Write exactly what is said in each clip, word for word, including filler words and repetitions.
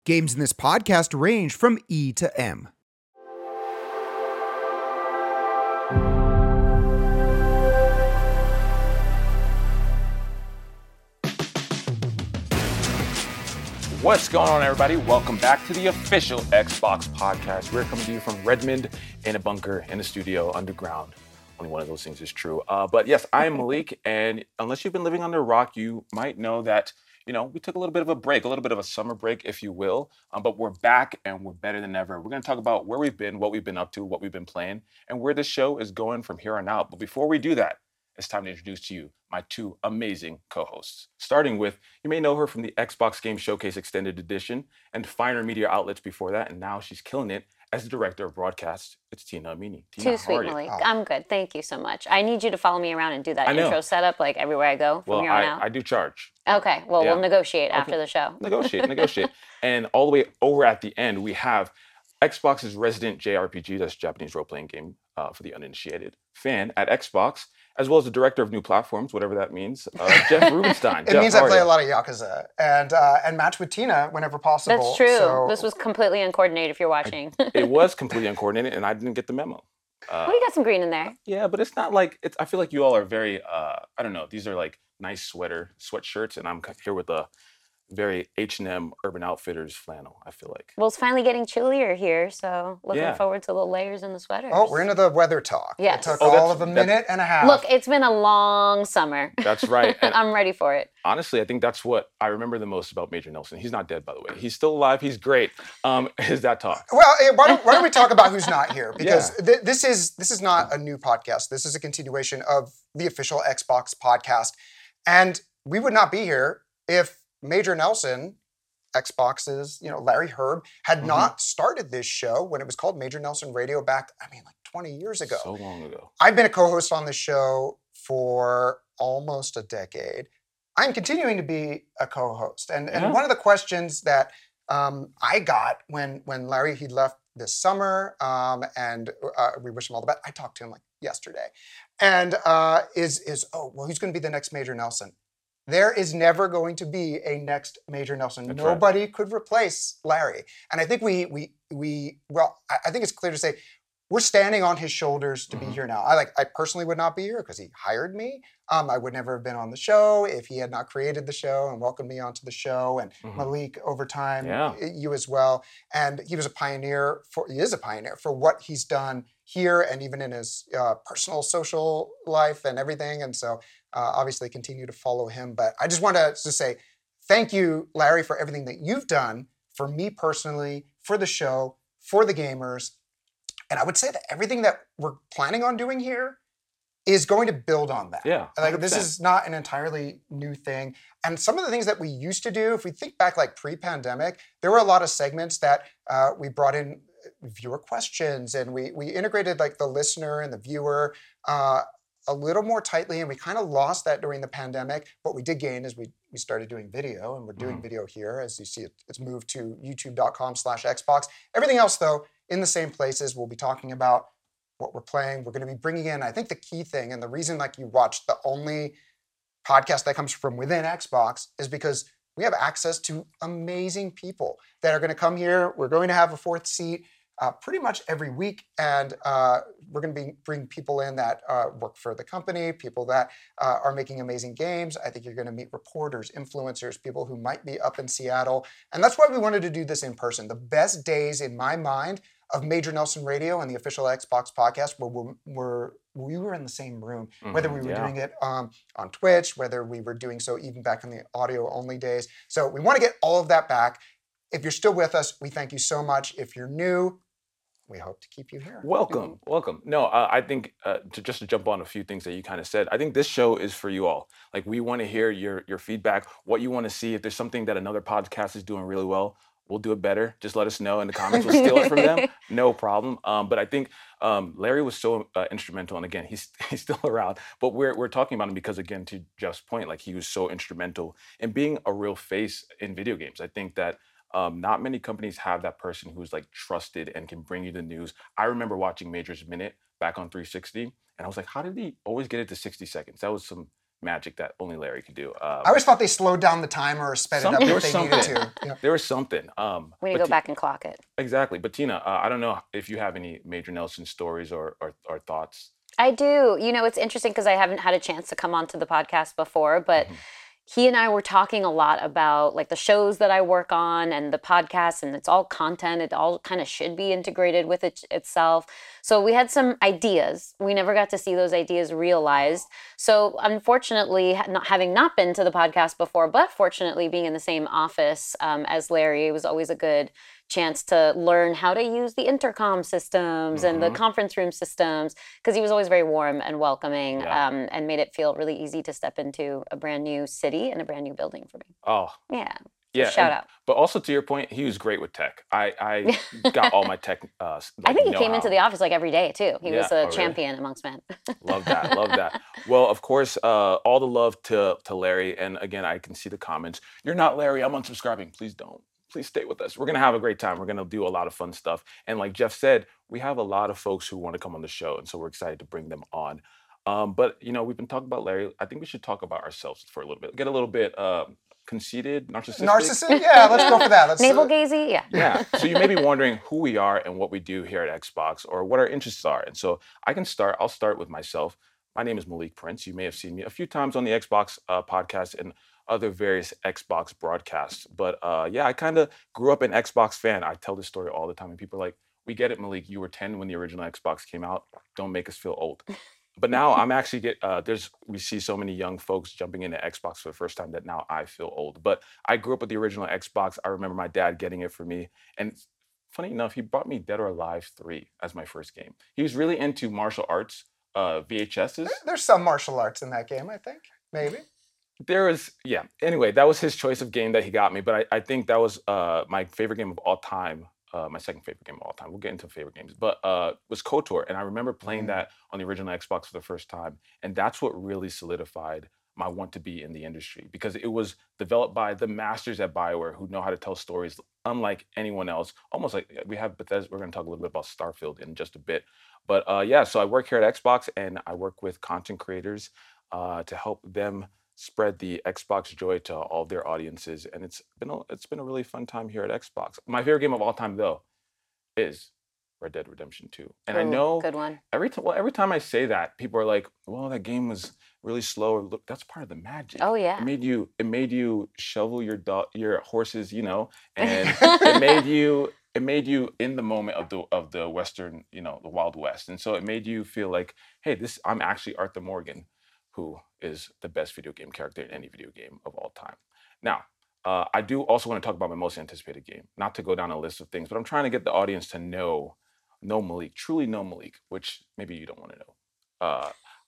Games in this podcast range from E to M. What's going on, everybody? Welcome back to the official Xbox podcast. We're coming to you from Redmond in a bunker in a studio underground. Only one of those things is true. Uh, but yes, I am Malik, and unless you've been living under a rock, you might know that, you know, we took a little bit of a break, a little bit of a summer break, if you will. Um, but we're back, and we're better than ever. We're going to talk about where we've been, what we've been up to, what we've been playing, and where this show is going from here on out. But before we do that, it's time to introduce to you my two amazing co-hosts. Starting with, you may know her from the Xbox Game Showcase Extended Edition and finer media outlets before that, and now she's killing it as the director of broadcast. It's Tina Amini. Tina, Too sweet, Malik. Oh. I'm good. Thank you so much. I need you to follow me around and do that intro setup like everywhere I go from well, here on I, out. I do charge. Okay. Well, yeah. We'll negotiate okay. after the show. Negotiate, negotiate. And all the way over at the end, we have Xbox's resident J R P G, that's Japanese role-playing game uh, for the uninitiated fan at Xbox, as well as the director of new platforms, whatever that means, uh, Jeff Rubenstein. It Jeff, means I play you? a lot of Yakuza and uh, and match with Tina whenever possible. That's true. So... This was completely uncoordinated if you're watching. I, it was completely uncoordinated, and I didn't get the memo. Uh, well, you got some green in there. Yeah, but it's not like, it's. I feel like you all are very, uh, I don't know, these are like nice sweater, sweatshirts, and I'm here with a very H and M Urban Outfitters flannel, I feel like. Well, it's finally getting chillier here, so looking yeah. forward to little layers in the sweaters. Oh, we're into the weather talk. Yes. It took oh, all of a minute and a half. Look, it's been a long summer. That's right. And I'm ready for it. Honestly, I think that's what I remember the most about Major Nelson. He's not dead, by the way. He's still alive. He's great. Um, is that talk? Well, why don't, why don't we talk about who's not here? Because yeah. th- this is this is not a new podcast. This is a continuation of the official Xbox podcast. And we would not be here if Major Nelson, Xbox's, you know, Larry Herb, had mm-hmm. not started this show when it was called Major Nelson Radio back, I mean, like twenty years ago. So long ago. I've been a co-host on this show for almost a decade. I'm continuing to be a co-host. And, yeah. and one of the questions that um, I got when when Larry, he left this summer, um, and uh, we wish him all the best. I talked to him like yesterday. And uh, is, is, oh, well, who's going to be the next Major Nelson? There is never going to be a next Major Nelson. That's Nobody right. could replace Larry. And I think we, we, we, well, I think it's clear to say we're standing on his shoulders to mm-hmm. be here now. I like, I personally would not be here because he hired me. Um, I would never have been on the show if he had not created the show and welcomed me onto the show. And mm-hmm. Malik, over time, yeah. you as well. And he was a pioneer for, he is a pioneer for what he's done here and even in his uh, personal social life and everything. And so uh, obviously continue to follow him. But I just want to just say thank you, Larry, for everything that you've done for me personally, for the show, for the gamers. And I would say that everything that we're planning on doing here is going to build on that. Yeah. Like this is not an entirely new thing. And some of the things that we used to do, if we think back like pre-pandemic, there were a lot of segments that uh, we brought in viewer questions and we we integrated like the listener and the viewer uh, a little more tightly, and we kind of lost that during the pandemic. What we did gain is we we started doing video, and we're doing mm-hmm. video here. As you see, it, it's moved to youtube.com slash Xbox. Everything else, though, in the same places. We'll be talking about what we're playing. We're going to be bringing in, I think the key thing, and the reason like you watch the only podcast that comes from within Xbox is because we have access to amazing people that are going to come here. We're going to have a fourth seat uh, pretty much every week, and uh, we're going to be bring people in that uh, work for the company, people that uh, are making amazing games. I think you're going to meet reporters, influencers, people who might be up in Seattle, and that's why we wanted to do this in person. The best days in my mind of Major Nelson Radio and the official Xbox podcast were, were, were we were in the same room, mm-hmm, whether we were yeah. doing it um, on Twitch, whether we were doing so even back in the audio-only days. So we want to get all of that back. If you're still with us, we thank you so much. If you're new, we hope to keep you here. Welcome, welcome. No, uh, I think uh, to just to jump on a few things that you kind of said, I think this show is for you all. Like, we want to hear your your feedback, what you want to see. If there's something that another podcast is doing really well, we'll do it better. Just let us know in the comments. We'll steal it from them. No problem. Um, but I think um, Larry was so uh, instrumental. And again, he's he's still around. But we're we're talking about him because, again, to Jeff's point, like, he was so instrumental in being a real face in video games. I think that um, not many companies have that person who's like trusted and can bring you the news. I remember watching Major's Minute back on three sixty, and I was like, how did he always get it to sixty seconds? That was some magic that only Larry could do. Um, I always thought they slowed down the timer or sped some, it up there if was they needed something. to. Yeah. There was something. Um, we need to go back and clock it. Exactly. But Tina, uh, I don't know if you have any Major Nelson stories or, or, or thoughts. I do. You know, it's interesting because I haven't had a chance to come onto the podcast before, but mm-hmm. he and I were talking a lot about like the shows that I work on and the podcast, and it's all content. It all kind of should be integrated with it itself. So we had some ideas. We never got to see those ideas realized. So unfortunately, not having not been to the podcast before, but fortunately being in the same office um, as Larry, it was always a good chance to learn how to use the intercom systems mm-hmm. and the conference room systems, because he was always very warm and welcoming yeah. um, and made it feel really easy to step into a brand new city and a brand new building for me. Oh. Yeah. Yeah. Shout and, out. But also to your point, he was great with tech. I, I got all my tech. Uh, like, I think he came know-how. into the office like every day too. He yeah. was a oh, champion really? amongst men. Love that. Love that. Well, of course, uh, all the love to, to Larry. And again, I can see the comments. You're not Larry. I'm unsubscribing. Please don't. Please stay with us. We're going to have a great time. We're going to do a lot of fun stuff. And like Jeff said, we have a lot of folks who want to come on the show. And so we're excited to bring them on. Um, but, you know, we've been talking about Larry. I think we should talk about ourselves for a little bit. Get a little bit uh, conceited, narcissistic. Narcissistic? Yeah, let's go for that. Let's, Navel-gazy? Yeah. Yeah. So you may be wondering who we are and what we do here at Xbox or what our interests are. And so I can start. I'll start with myself. My name is Malik Prince. You may have seen me a few times on the Xbox uh, podcast and other various Xbox broadcasts. But uh, yeah, I kind of grew up an Xbox fan. I tell this story all the time. And people are like, we get it, Malik. You were ten when the original Xbox came out. Don't make us feel old. But now I'm actually get uh, there's we see so many young folks jumping into Xbox for the first time that now I feel old. But I grew up with the original Xbox. I remember my dad getting it for me. And funny enough, he brought me Dead or Alive three as my first game. He was really into martial arts, uh, V H Ses. There's some martial arts in that game, I think. Maybe. There was, yeah. Anyway, that was his choice of game that he got me. But I, I think that was uh, my favorite game of all time. Uh, my second favorite game of all time. We'll get into favorite games, but uh, was KOTOR, and I remember playing that on the original Xbox for the first time, and that's what really solidified my want to be in the industry, because it was developed by the masters at BioWare who know how to tell stories unlike anyone else. Almost like we have Bethesda. We're going to talk a little bit about Starfield in just a bit, but uh, yeah. So I work here at Xbox, and I work with content creators uh, to help them spread the Xbox joy to all their audiences, and it's been a, it's been a really fun time here at Xbox. My favorite game of all time, though, is Red Dead Redemption two. And Ooh, I know good one. Every time, well, every time I say that, people are like, "Well, that game was really slow." Or, look, that's part of the magic. Oh yeah. It made you it made you shovel your do- your horses, you know, and it made you it made you in the moment of the of the Western, you know, the Wild West, and so it made you feel like, "Hey, this I'm actually Arthur Morgan, who is the best video game character in any video game of all time." Now, uh, I do also want to talk about my most anticipated game, not to go down a list of things, but I'm trying to get the audience to know, know Malik, truly know Malik, which maybe you don't want to know. Uh,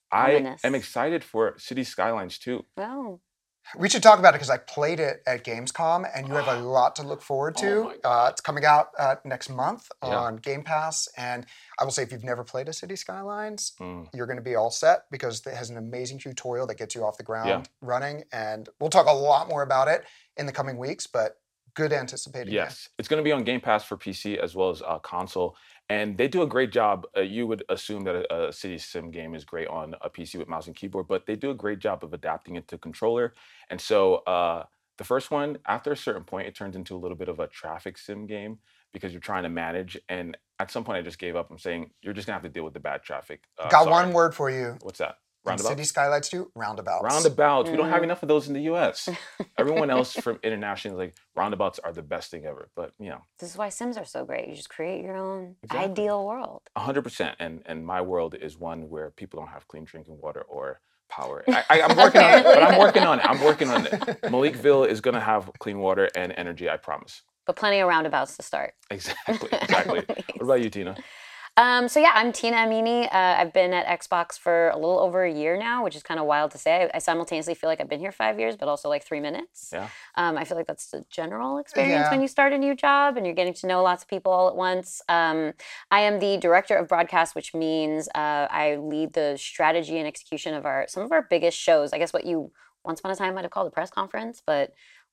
I am excited for City Skylines two. Oh. We should talk about it because I played it at Gamescom, and you have a lot to look forward to. Oh uh, it's coming out uh, next month Yeah. on Game Pass, and I will say if you've never played a City Skylines, Mm. you're going to be all set because it has an amazing tutorial that gets you off the ground Yeah. running, and we'll talk a lot more about it in the coming weeks, but good anticipated game. Yes, it's going to be on Game Pass for P C as well as uh, console, and they do a great job. Uh, you would assume that a, a City Sim game is great on a P C with mouse and keyboard, but they do a great job of adapting it to controller. And so uh, the first one, after a certain point, it turns into a little bit of a traffic sim game because you're trying to manage. And at some point, I just gave up. I'm saying you're just gonna have to deal with the bad traffic. Uh, Got sorry. one word for you. What's that? In Roundabouts. City Skylines two, roundabouts. Roundabouts. We don't have Mm. enough of those in the U S. Everyone else from international is like, roundabouts are the best thing ever. But you know, This is why Sims are so great. You just create your own Exactly. ideal world. one hundred percent. And and my world is one where people don't have clean drinking water or power. I, I, I'm working on it, but I'm working on it. I'm working on it. Malikville is gonna have clean water and energy. I promise. But plenty of roundabouts to start. Exactly. Exactly. What about you, Tina? Um, so yeah, I'm Tina Amini. Uh, I've been at Xbox for a little over a year now, which is kind of wild to say. I, I simultaneously feel like I've been here five years, but also like three minutes. Yeah. Um, I feel like that's the general experience Yeah. when you start a new job and you're getting to know lots of people all at once. Um, I am the director of broadcast, which means uh, I lead the strategy and execution of our some of our biggest shows. I guess what you once upon a time might have called a press conference, but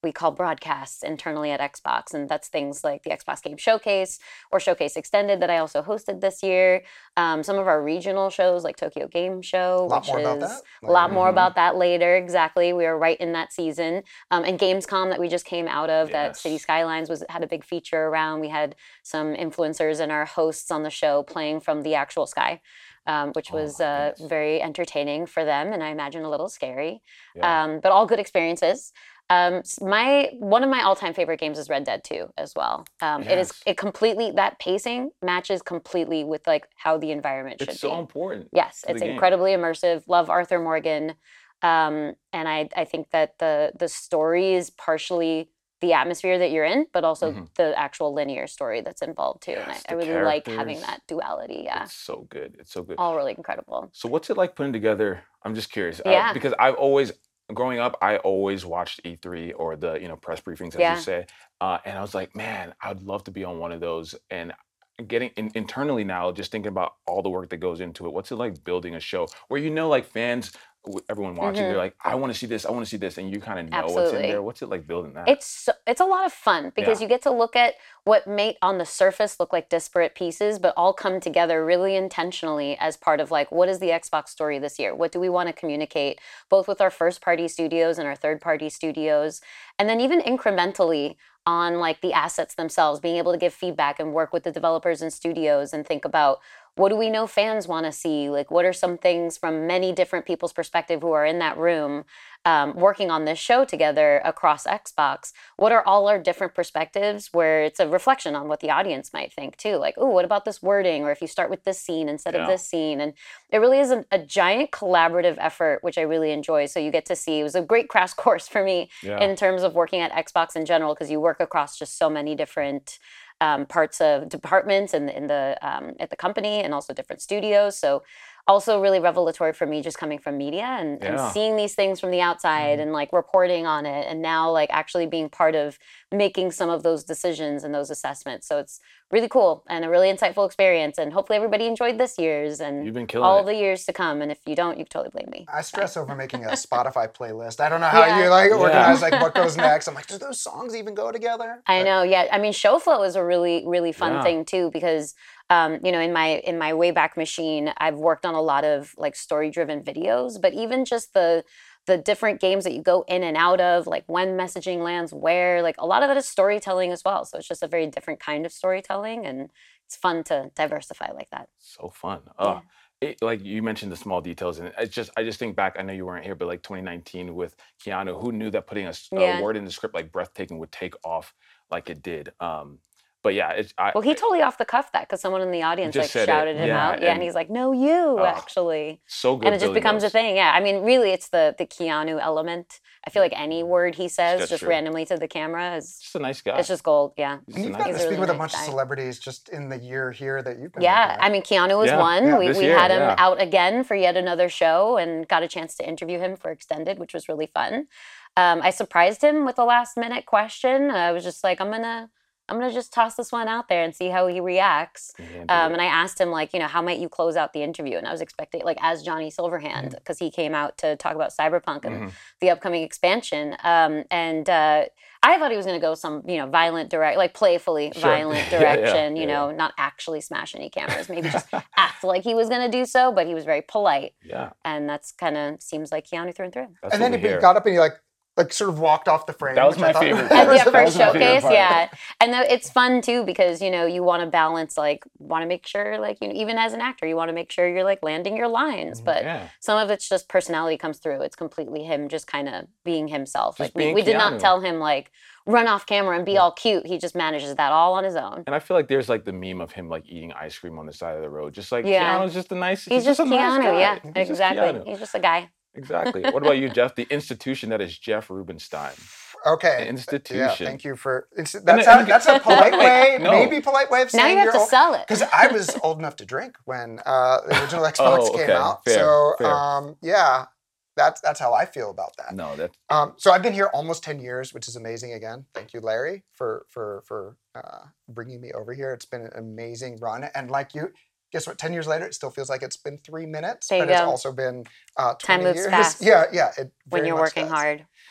we call broadcasts internally at Xbox. And that's things like the Xbox Game Showcase or Showcase Extended that I also hosted this year. Um, some of our regional shows like Tokyo Game Show, A lot which more is about that a lot later. more Mhm. about that later. Exactly. We are right in that season. Um, and Gamescom that we just came out of, that Yes. City Skylines was had a big feature around. We had some influencers and our hosts on the show playing from the actual sky. Um, which Oh was my uh, goodness. very entertaining for them, and I imagine a little scary, Yeah. um, but all good experiences. Um, s- my one of my all-time favorite games is Red Dead two as well. Um, It is Yes. it completely that pacing matches completely with like how the environment should It's so be. important. Yes, to the it's game. incredibly immersive. Love Arthur Morgan, um, and I I think that the the story is partially the atmosphere that you're in, but also Mhm. the actual linear story that's involved too. And I, Yes, I the really like having characters. that duality. Yeah, It's so good. It's so good. all really incredible. So what's it like putting together? I'm just curious, uh, Yeah. because I've always, growing up, I always watched E three or the you know press briefings, as Yeah. you say, uh, and I was like, man, I'd love to be on one of those. And getting in, internally now, just thinking about all the work that goes into it. What's it like building a show where you know, like fans, w- everyone watching, Mhm. they're like, I want to see this, I want to see this, and you kind of know what's in Absolutely. there. What's it like building that? It's so- it's a lot of fun because Yeah. you get to look at what may on the surface look like disparate pieces, but all come together really intentionally as part of like, what is the Xbox story this year? What do we want to communicate, both with our first party studios and our third party studios, and then even incrementally on like the assets themselves, being able to give feedback and work with the developers and studios and think about what do we know fans want to see? Like, what are some things from many different people's perspective who are in that room um, working on this show together across Xbox? What are all our different perspectives where it's a reflection on what the audience might think too? Like, oh, what about this wording? Or if you start with this scene instead Yeah. of this scene. And it really is a, a giant collaborative effort, which I really enjoy. So you get to see, it was a great crash course for me Yeah. in terms of working at Xbox in general, because you work across just so many different um, parts of departments and in, in the um, at the company and also different studios. So also really revelatory for me just coming from media and, and Yeah. seeing these things from the outside Mhm. and like reporting on it and now like actually being part of making some of those decisions and those assessments. So it's really cool and a really insightful experience, and hopefully everybody enjoyed this year's and You've been killing all it. the years to come. And if you don't, you can totally blame me. I stress over making a Spotify playlist. I don't know how Yeah. you like Yeah. organize like what goes next. I'm like, do those songs even go together? I But- know, yeah. I mean, show flow is a really, really fun Yeah. thing too, because um, you know, in my in my Wayback Machine, I've worked on a lot of like story-driven videos, but even just the the different games that you go in and out of, like when messaging lands where, like a lot of it is storytelling as well. So it's just a very different kind of storytelling, and it's fun to diversify like that. So fun. Uh, it, like you mentioned the small details, and it's just I just think back. I know you weren't here, but like twenty nineteen with Keanu, who knew that putting a, s- a Yeah. word in the script like breathtaking would take off like it did. Um, but yeah, it's I, Well, he totally off the cuff that because someone in the audience like just said it. shouted him Yeah, out. Yeah, and, and- he's like, "No, you Oh, actually." so good. And it just building becomes a those. thing. Yeah, I mean, really, it's the the Keanu element. I feel like any word he says That's just true. randomly to the camera is Just a nice guy. it's just gold. Yeah. He's And just a you've nice gotten to He's a speak really with a nice bunch of guy. celebrities just in the year here that you've been Yeah, working I with. mean, Keanu was Yeah, one. yeah, we this we year, had him yeah. out again for yet another show and got a chance to interview him for Extended, which was really fun. Um, I surprised him with a last minute question. I was just like, I'm gonna I'm gonna just toss this one out there and see how he reacts. He handled Um, it. and I asked him like, you know, how might you close out the interview? And I was expecting like as Johnny Silverhand because he came out to talk about Cyberpunk and Mhm. the upcoming expansion. Um, and uh, I thought he was going to go some, you know, violent direct, like playfully Sure. violent Yeah, yeah, direction. You yeah, know, not actually smash any cameras. Maybe just act like he was going to do so, but he was very polite, Yeah, and that's kind of seems like Keanu through and through. that's And what then we he hear. got up and he like like sort of walked off the frame. That was which I my thought- favorite At part. the That first was my favorite showcase, part. yeah, and the, it's fun too because you know you want to balance like want to make sure like you know, even as an actor you want to make sure you're like landing your lines, but Yeah. some of it's just personality comes through. It's completely him just kind of being himself. Just like we, being we did Keanu. not tell him like run off camera and be all cute. He just manages that all on his own. And I feel like there's like the meme of him like eating ice cream on the side of the road, just like Yeah. Keanu's just a nice. He's, just a nice Keanu, guy. yeah, He's just exactly. Keanu. He's just a guy. Exactly. What about you, Jeff? The institution that is Jeff Rubenstein. Okay. Institution. Yeah, thank you for. It's, And that's, then- a, that's a polite way, No. maybe polite way of Now saying you have you're to old. sell it. Because I was old enough to drink when uh, the original Xbox Oh, came okay. out. Fair, so fair. Um, yeah, that's that's how I feel about that. No, that Um, so I've been here almost ten years, which is amazing. Again, thank you, Larry, for for for uh, bringing me over here. It's been an amazing run, and like you, guess what? Ten years later, it still feels like it's been three minutes, There you but it's go. also been uh, Time twenty moves years. fast Yeah, yeah. It when very you're much working does. hard.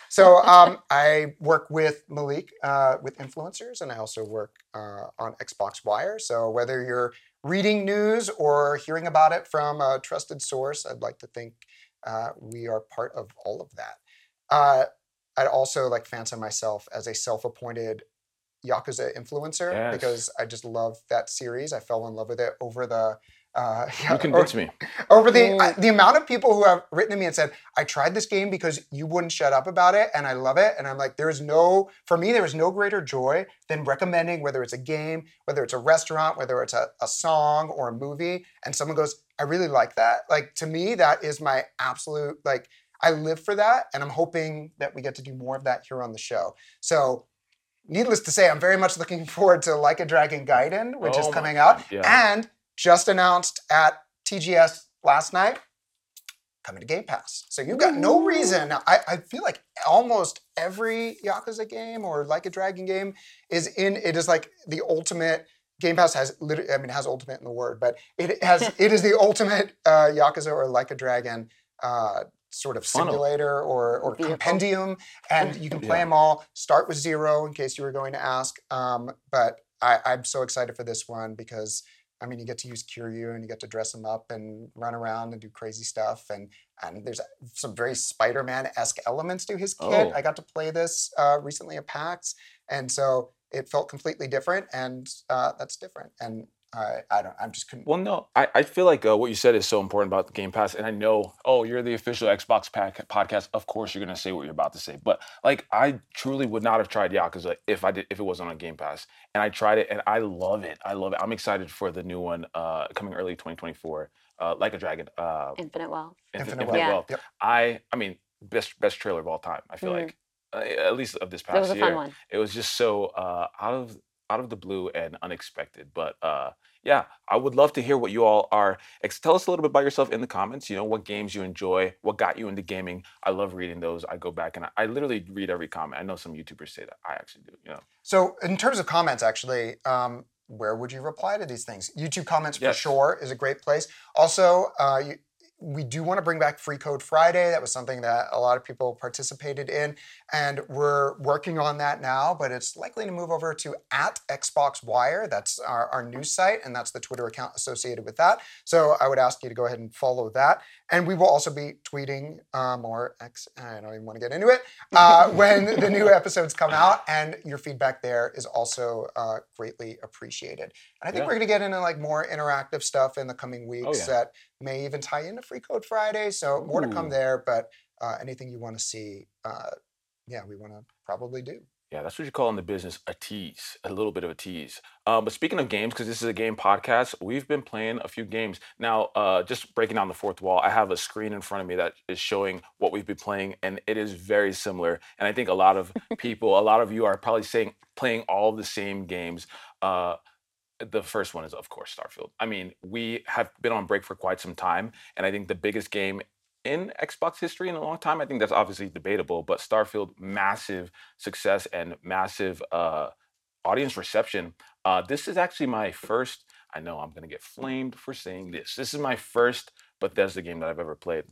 So um, I work with Malik uh, with influencers, and I also work uh, on Xbox Wire. So whether you're reading news or hearing about it from a trusted source, I'd like to think uh, we are part of all of that. Uh, I'd also like fancy myself as a self-appointed Yakuza influencer Yes. because I just love that series. I fell in love with it over the uh, You convinced over, me. over the I, the amount of people who have written to me and said, I tried this game because you wouldn't shut up about it and I love it. And I'm like, there is no, for me, there is no greater joy than recommending whether it's a game, whether it's a restaurant, whether it's a, a song or a movie. And someone goes, I really like that. Like, to me, that is my absolute, like, I live for that. And I'm hoping that we get to do more of that here on the show. So needless to say, I'm very much looking forward to Like a Dragon Gaiden, which Oh is my coming God, out. yeah. And just announced at T G S last night, coming to Game Pass. So you've got no reason. I, I feel like almost every Yakuza game or Like a Dragon game is in, it is like the ultimate, Game Pass has, literally, I mean, it has ultimate in the word, but it has, it is the ultimate uh, Yakuza or Like a Dragon uh, sort of Funnel. simulator or, or Vehicle. compendium, and you can play Yeah. them all. Start with zero, in case you were going to ask. Um, but I, I'm so excited for this one because, I mean, you get to use Kiryu and you get to dress him up and run around and do crazy stuff. And and there's some very Spider-Man-esque elements to his kit. Oh. I got to play this uh, recently at PAX, and so it felt completely different, and uh, that's different. And I, I don't, I'm just couldn't. Well, no, I, I feel like uh, what you said is so important about the Game Pass, and I know, oh, you're the official Xbox pack podcast. Of course, you're gonna say what you're about to say, but like, I truly would not have tried Yakuza if I did if it wasn't on Game Pass, and I tried it, and I love it. I love it. I'm excited for the new one uh, coming early twenty twenty-four, uh, Like a Dragon, uh, Infinite Wealth. Infinite, Infinite Infinite Wealth. Wealth. Yep. I, I mean, best best trailer of all time. I feel Mhm. like, uh, at least of this past That was a year. fun one. It was just so uh, out of out of the blue and unexpected. But uh, yeah, I would love to hear what you all are. Ex- tell us a little bit about yourself in the comments. You know, what games you enjoy, what got you into gaming. I love reading those. I go back and I, I literally read every comment. I know some YouTubers say that. I actually do. You know. So in terms of comments, actually, um, where would you reply to these things? YouTube comments for Yes. sure is a great place. Also, uh, you, we do want to bring back Free Code Friday. That was something that a lot of people participated in, and we're working on that now, but it's likely to move over to at Xbox Wire. That's our, our news site, and that's the Twitter account associated with that. So I would ask you to go ahead and follow that. And we will also be tweeting um, or X, I don't even want to get into it, uh, when the new episodes come out, and your feedback there is also uh, greatly appreciated. And I think Yeah. we're going to get into like more interactive stuff in the coming weeks yeah. that may even tie into Free Code Friday. So more to come Ooh. there, but uh, anything you want to see, uh, yeah, we want to probably do. Yeah, that's what you call in the business a tease, a little bit of a tease. Uh, but speaking of games, because this is a game podcast, we've been playing a few games. Now, uh, just breaking down the fourth wall, I have a screen in front of me that is showing what we've been playing, and it is very similar. And I think a lot of people, a lot of you are probably saying playing all the same games. Uh, the first one is, of course, Starfield. I mean, we have been on break for quite some time, and I think the biggest game in Xbox history in a long time, I think that's obviously debatable, but Starfield, massive success and massive uh, audience reception. Uh, this is actually my first, I know I'm going to get flamed for saying this. This is my first Bethesda game that I've ever played.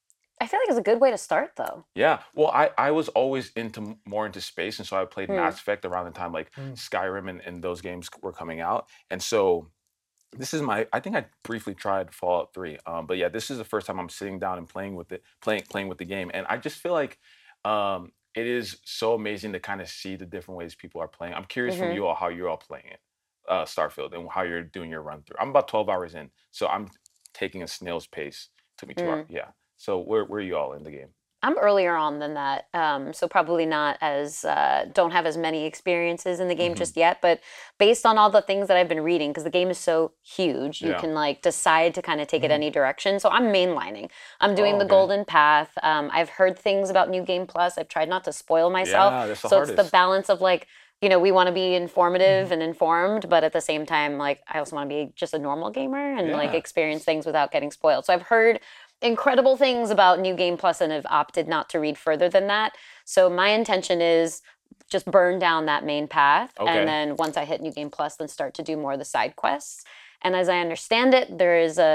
I feel like it's a good way to start, though. Yeah, well, I, I was always into more into space, and so I played Hmm. Mass Effect around the time like Hmm. Skyrim and, and those games were coming out, and so this is my. I think I briefly tried Fallout three, um, but yeah, this is the first time I'm sitting down and playing with it, playing playing with the game, and I just feel like um, it is so amazing to kind of see the different ways people are playing. I'm curious from Mhm. you all how you're all playing it, uh, Starfield, and how you're doing your run through. I'm about twelve hours in, so I'm taking a snail's pace. Took me two Mm. hours. Yeah. So where where are you all in the game? I'm earlier on than that, um, so probably not as uh, don't have as many experiences in the game Mhm. just yet. But based on all the things that I've been reading, because the game is so huge, you Yeah. can like decide to kind of take it Mhm. any direction. So I'm mainlining. I'm doing Oh, the okay. Golden Path. Um, I've heard things about New Game Plus. I've tried not to spoil myself. Yeah, that's the so it's hardest. the balance of like, you know, we want to be informative and informed, but at the same time, like I also want to be just a normal gamer and like Yeah. experience things without getting spoiled. So I've heard incredible things about New Game Plus and have opted not to read further than that. So my intention is just burn down that main path. Okay. And then once I hit New Game Plus, then start to do more of the side quests. And as I understand it, there is a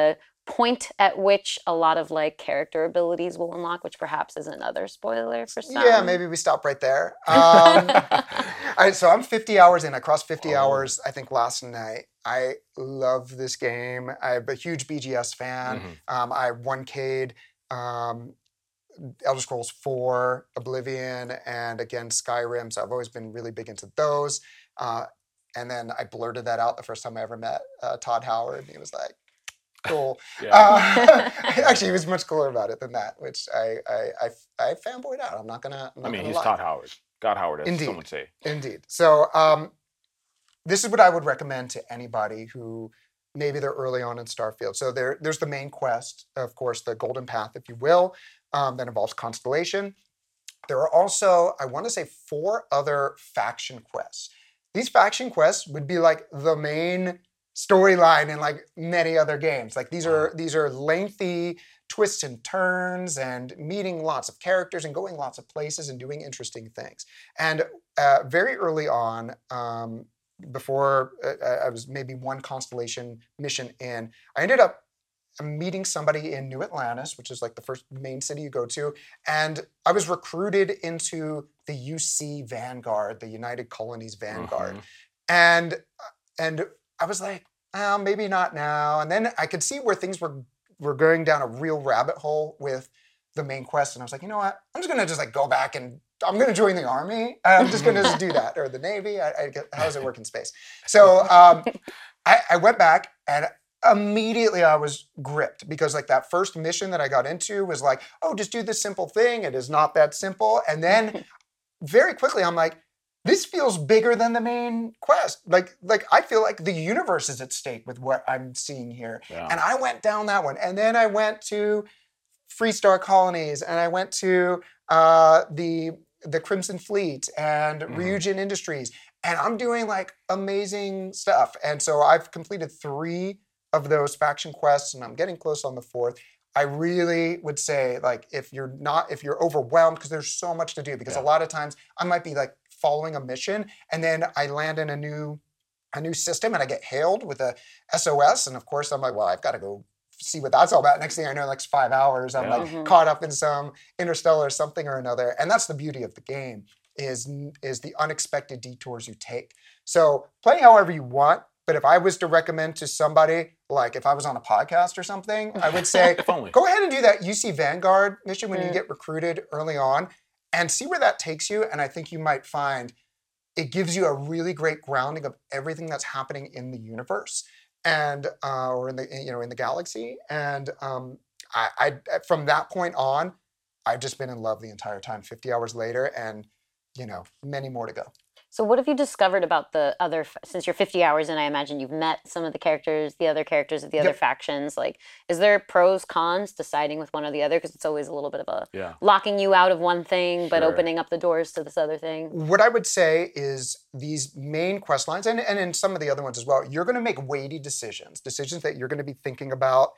point at which a lot of like character abilities will unlock, which perhaps is another spoiler for some. Yeah, maybe we stop right there. Um, all right, so I'm fifty hours in. I crossed fifty Oh. hours, I think, last night. I love this game. I'm a huge B G S fan. Mhm. Um, I one K'd um, Elder Scrolls four, Oblivion, and again, Skyrim. So I've always been really big into those. Uh, and then I blurted that out the first time I ever met uh, Todd Howard. And he was like, cool. Yeah. Uh, actually, he was much cooler about it than that, which I I, I, I fanboyed out. I'm not gonna. I'm not I mean, gonna he's lie. Todd Howard. God Howard, as Indeed. some would say. Indeed. So um, this is what I would recommend to anybody who maybe they're early on in Starfield. So there, there's the main quest, of course, the Golden Path, if you will, um, that involves Constellation. There are also, I want to say, four other faction quests. These faction quests would be like the main storyline in like many other games. Like these are these are lengthy twists and turns and meeting lots of characters and going lots of places and doing interesting things. And uh, very early on, um, before uh, I was maybe one Constellation mission in, I ended up meeting somebody in New Atlantis, which is like the first main city you go to, and I was recruited into the U C Vanguard, the United Colonies Vanguard, Mhm. and and I was like, oh, maybe not now. And then I could see where things were were going down a real rabbit hole with the main quest, and I was like, you know what? I'm just gonna just like go back and I'm gonna join the army. I'm just gonna just do that, or the Navy. I, I get, how does it work in space? So um, I, I went back and immediately I was gripped because like that first mission that I got into was like, oh, just do this simple thing. It is not that simple. And then very quickly I'm like, this feels bigger than the main quest. Like, like I feel like the universe is at stake with what I'm seeing here. Yeah. And I went down that one. And then I went to Freestar Colonies and I went to uh, the the Crimson Fleet and Mhm. Ryujin Industries. And I'm doing like amazing stuff. And so I've completed three of those faction quests and I'm getting close on the fourth. I really would say like if you're not, if you're overwhelmed, because there's so much to do, because Yeah. a lot of times I might be like following a mission and then I land in a new a new system and I get hailed with a S O S. And of course I'm like, well, I've got to go see what that's all about. Next thing I know, like five hours, I'm Yeah. like Mhm. caught up in some interstellar something or another. And that's the beauty of the game is, is the unexpected detours you take. So play however you want. But if I was to recommend to somebody, like if I was on a podcast or something, I would say, If only. go ahead and do that U C Vanguard mission when you Mm. get recruited early on and see where that takes you. And I think you might find it gives you a really great grounding of everything that's happening in the universe and uh, or in the you know in the galaxy. And um, I, I from that point on, I've just been in love the entire time. fifty hours later, and you know many more to go. So what have you discovered about the other, f- since you're fifty hours in, I imagine you've met some of the characters, the other characters of the other Yep. factions. Like, is there pros, cons deciding with one or the other? Because it's always a little bit of a Yeah. locking you out of one thing, but Sure. opening up the doors to this other thing. What I would say is these main quest lines, and, and in some of the other ones as well, you're going to make weighty decisions, decisions that you're going to be thinking about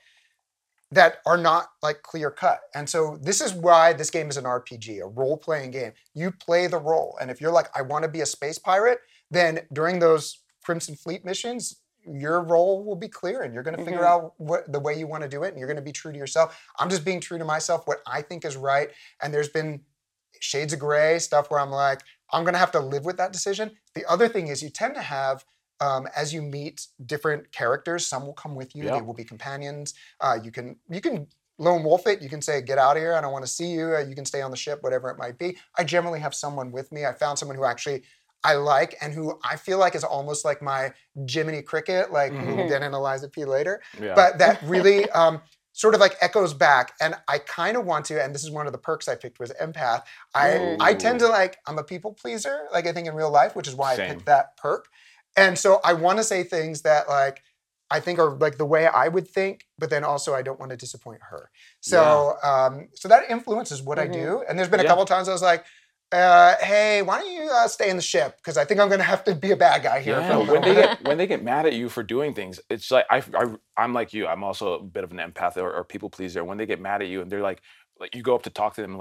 that are not like clear cut. And so this is why this game is an R P G, a role-playing game. You play the role. And if you're like, I want to be a space pirate, then during those Crimson Fleet missions, your role will be clear and you're going to figure Mhm. out what the way you want to do it and you're going to be true to yourself. I'm just being true to myself, what I think is right. And there's been shades of gray stuff where I'm like, I'm going to have to live with that decision. The other thing is you tend to have, um, as you meet different characters, some will come with you. Yeah. They will be companions. Uh, you can you can lone wolf it. You can say, get out of here. I don't want to see you. Uh, you can stay on the ship, whatever it might be. I generally have someone with me. I found someone who actually I like and who I feel like is almost like my Jiminy Cricket, like Mhm. we'll get in Eliza P later. Yeah. But that really um, sort of like echoes back. And I kind of want to, and this is one of the perks I picked was empath. I, Mm. I tend to like, I'm a people pleaser, like I think in real life, which is why I Same. picked that perk. And so I want to say things that like, I think are like the way I would think, but then also I don't want to disappoint her. So um, so that influences what Mhm. I do. And there's been a Yeah. couple times I was like, uh, hey, why don't you uh, stay in the ship? Because I think I'm going to have to be a bad guy here. for a Yeah, little when they bit. get when they get mad at you for doing things, it's like I, I I'm like you. I'm also a bit of an empath or, or people pleaser. When they get mad at you and they're like, like you go up to talk to them, like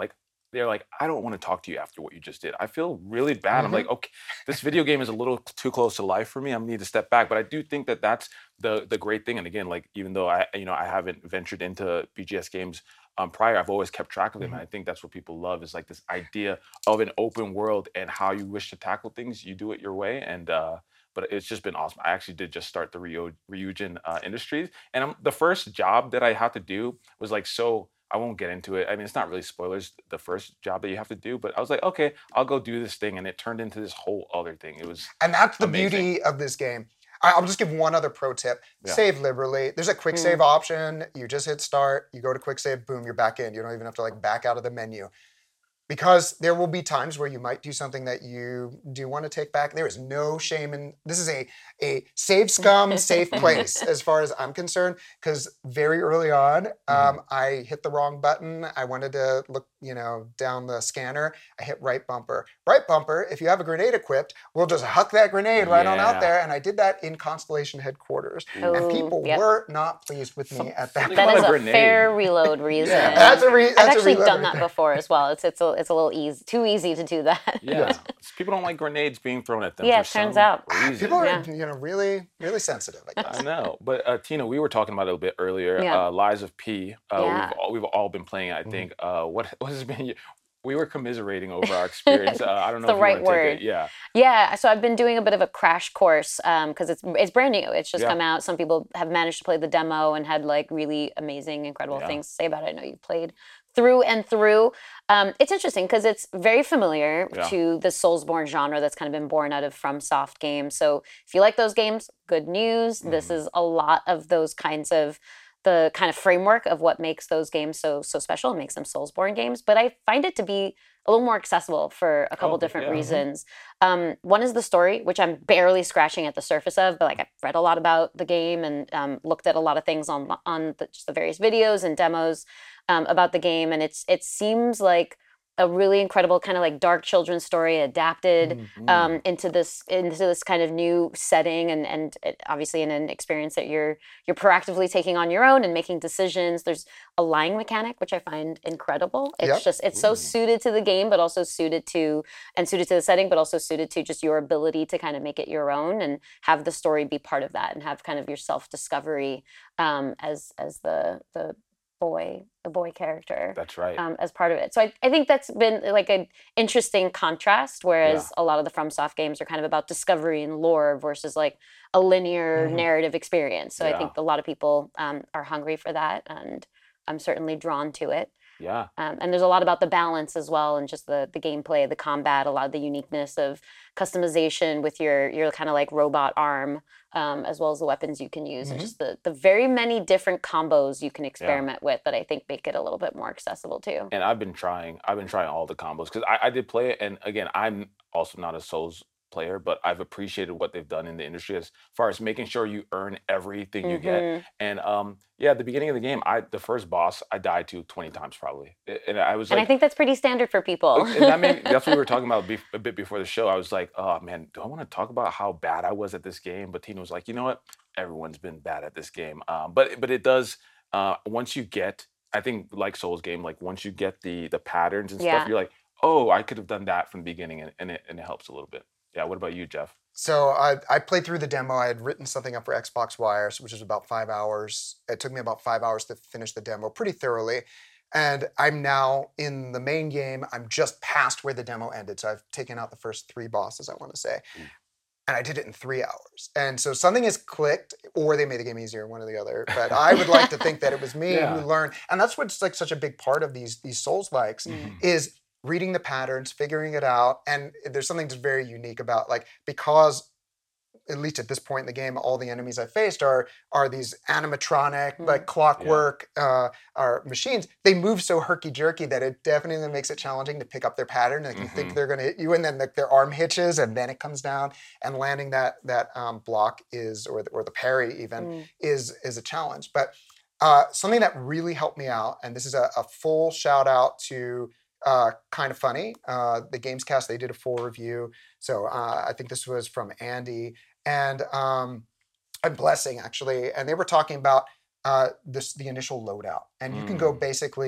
they're like, I don't want to talk to you after what you just did. I feel really bad. Mm-hmm. I'm like, okay, this video game is a little too close to life for me. I need to step back. But I do think that that's the the great thing. And again, like even though I you know I haven't ventured into B G S games um, prior, I've always kept track of them. Mm-hmm. And I think that's what people love is like this idea of an open world and how you wish to tackle things. You do it your way, and uh, but it's just been awesome. I actually did just start the Ryu, Ryujin uh, Industries, and I'm, the first job that I had to do was like so. I won't get into it. I mean, it's not really spoilers, the first job that you have to do, but I was like, okay, I'll go do this thing. And it turned into this whole other thing. It was And that's the amazing. beauty of this game. I- I'll just give one other pro tip. Yeah. Save liberally. There's a quick Mm. save option. You just hit start, you go to quick save, boom, you're back in. You don't even have to like back out of the menu. Because there will be times where you might do something that you do want to take back. There is no shame in, this is a, a save scum, safe place as far as I'm concerned. Because very early on, um, mm-hmm. I hit the wrong button. I wanted to look, you know, down the scanner. I hit right bumper. Right bumper, if you have a grenade equipped, we'll just huck that grenade right yeah. on out there. And I did that in Constellation headquarters. Ooh, and people yep. were not pleased with me at that point. That is a grenade. fair reload reason. Yeah, that's a re- that's I've actually a reload done that reason. before as well. It's it's a, it's a little easy, too easy to do that. Yeah. People don't like grenades being thrown at them. Yeah, for it turns some out. reason. People are, Yeah. you know, really, really sensitive, I guess. I know, but uh, Tina, we were talking about it a little bit earlier. Yeah. Uh, Lies of P. Uh, Yeah. we've all, we've all been playing. I think. Uh, what what has been? We were commiserating over our experience. Uh, I don't know It's if the you right want to word. take it. Yeah. Yeah, so I've been doing a bit of a crash course because it's it's brand new. It's just Yeah. come out. Some people have managed to play the demo and had like really amazing, incredible Yeah. things to say about it. I know you've played through and through. Um, it's interesting because it's very familiar Yeah. to the Soulsborne genre that's kind of been born out of FromSoft games. So if you like those games, good news. Mm-hmm. This is a lot of those kinds of the kind of framework of what makes those games so so special and makes them Soulsborne games. But I find it to be a little more accessible for a couple Oh, different yeah. reasons. Um, one is the story, which I'm barely scratching at the surface of, but like I've read a lot about the game and um, looked at a lot of things on on the, just the various videos and demos um, about the game, and it's it seems like a really incredible kind of like dark children's story adapted Mhm. um, into this into this kind of new setting, and and it, obviously in an experience that you're you're proactively taking on your own and making decisions. There's a lying mechanic which I find incredible. It's Yep. just it's so suited to the game, but also suited to and suited to the setting, but also suited to just your ability to kind of make it your own and have the story be part of that and have kind of your self discovery um, as as the the boy the boy character. That's right. Um, as part of it. So I, I think that's been like an interesting contrast, whereas a lot of the FromSoft games are kind of about discovery and lore versus like a linear Mhm. narrative experience. So I Yeah. think a lot of people um, are hungry for that, and I'm certainly drawn to it. Yeah. Um, and there's a lot about the balance as well, and just the the gameplay, the combat, a lot of the uniqueness of customization with your your kind of like robot arm, um, as well as the weapons you can use, and Mhm. just the the very many different combos you can experiment with that I think make it a little bit more accessible too. And I've been trying. I've been trying all the combos because I, I did play it, and again, I'm also not a Souls player, but I've appreciated what they've done in the industry as far as making sure you earn everything you get. Mhm. And um, yeah, at the beginning of the game, I the first boss I died to twenty times probably, A- and I was And like, I think that's pretty standard for people. and that made, that's what we were talking about bef- a bit before the show. I was like, oh man, do I want to talk about how bad I was at this game? But Tina was like, you know what? Everyone's been bad at this game. Um, but but it does. Uh, once you get, I think like Souls game, like once you get the the patterns and Yeah. stuff, you're like, oh, I could have done that from the beginning, and, and it and it helps a little bit. Yeah. What about you, Jeff? So I, I played through the demo. I had written something up for Xbox Wire, which was about five hours. It took me about five hours to finish the demo pretty thoroughly. And I'm now in the main game. I'm just past where the demo ended. So I've taken out the first three bosses, I want to say. Mm. And I did it in three hours. And so something has clicked, or they made the game easier, one or the other. But I would like to think that it was me Yeah. who learned. And that's what's like such a big part of these, these Souls-likes Mhm. is reading the patterns, figuring it out. And there's something just very unique about like, because at least at this point in the game, all the enemies I faced are are these animatronic, Mm. like clockwork uh, are machines. They move so herky-jerky that it definitely makes it challenging to pick up their pattern. Like you think Mhm. they're gonna hit you, and then like their arm hitches, and then it comes down. And landing that that um, block is, or the, or the parry even, Mm. is is a challenge. But uh, something that really helped me out, and this is a, a full shout out to uh, Kind of Funny, uh, the Gamescast. They did a full review. So uh, I think this was from Andy and um, and Blessing actually, and they were talking about uh, this the initial loadout, and you can go Mm. basically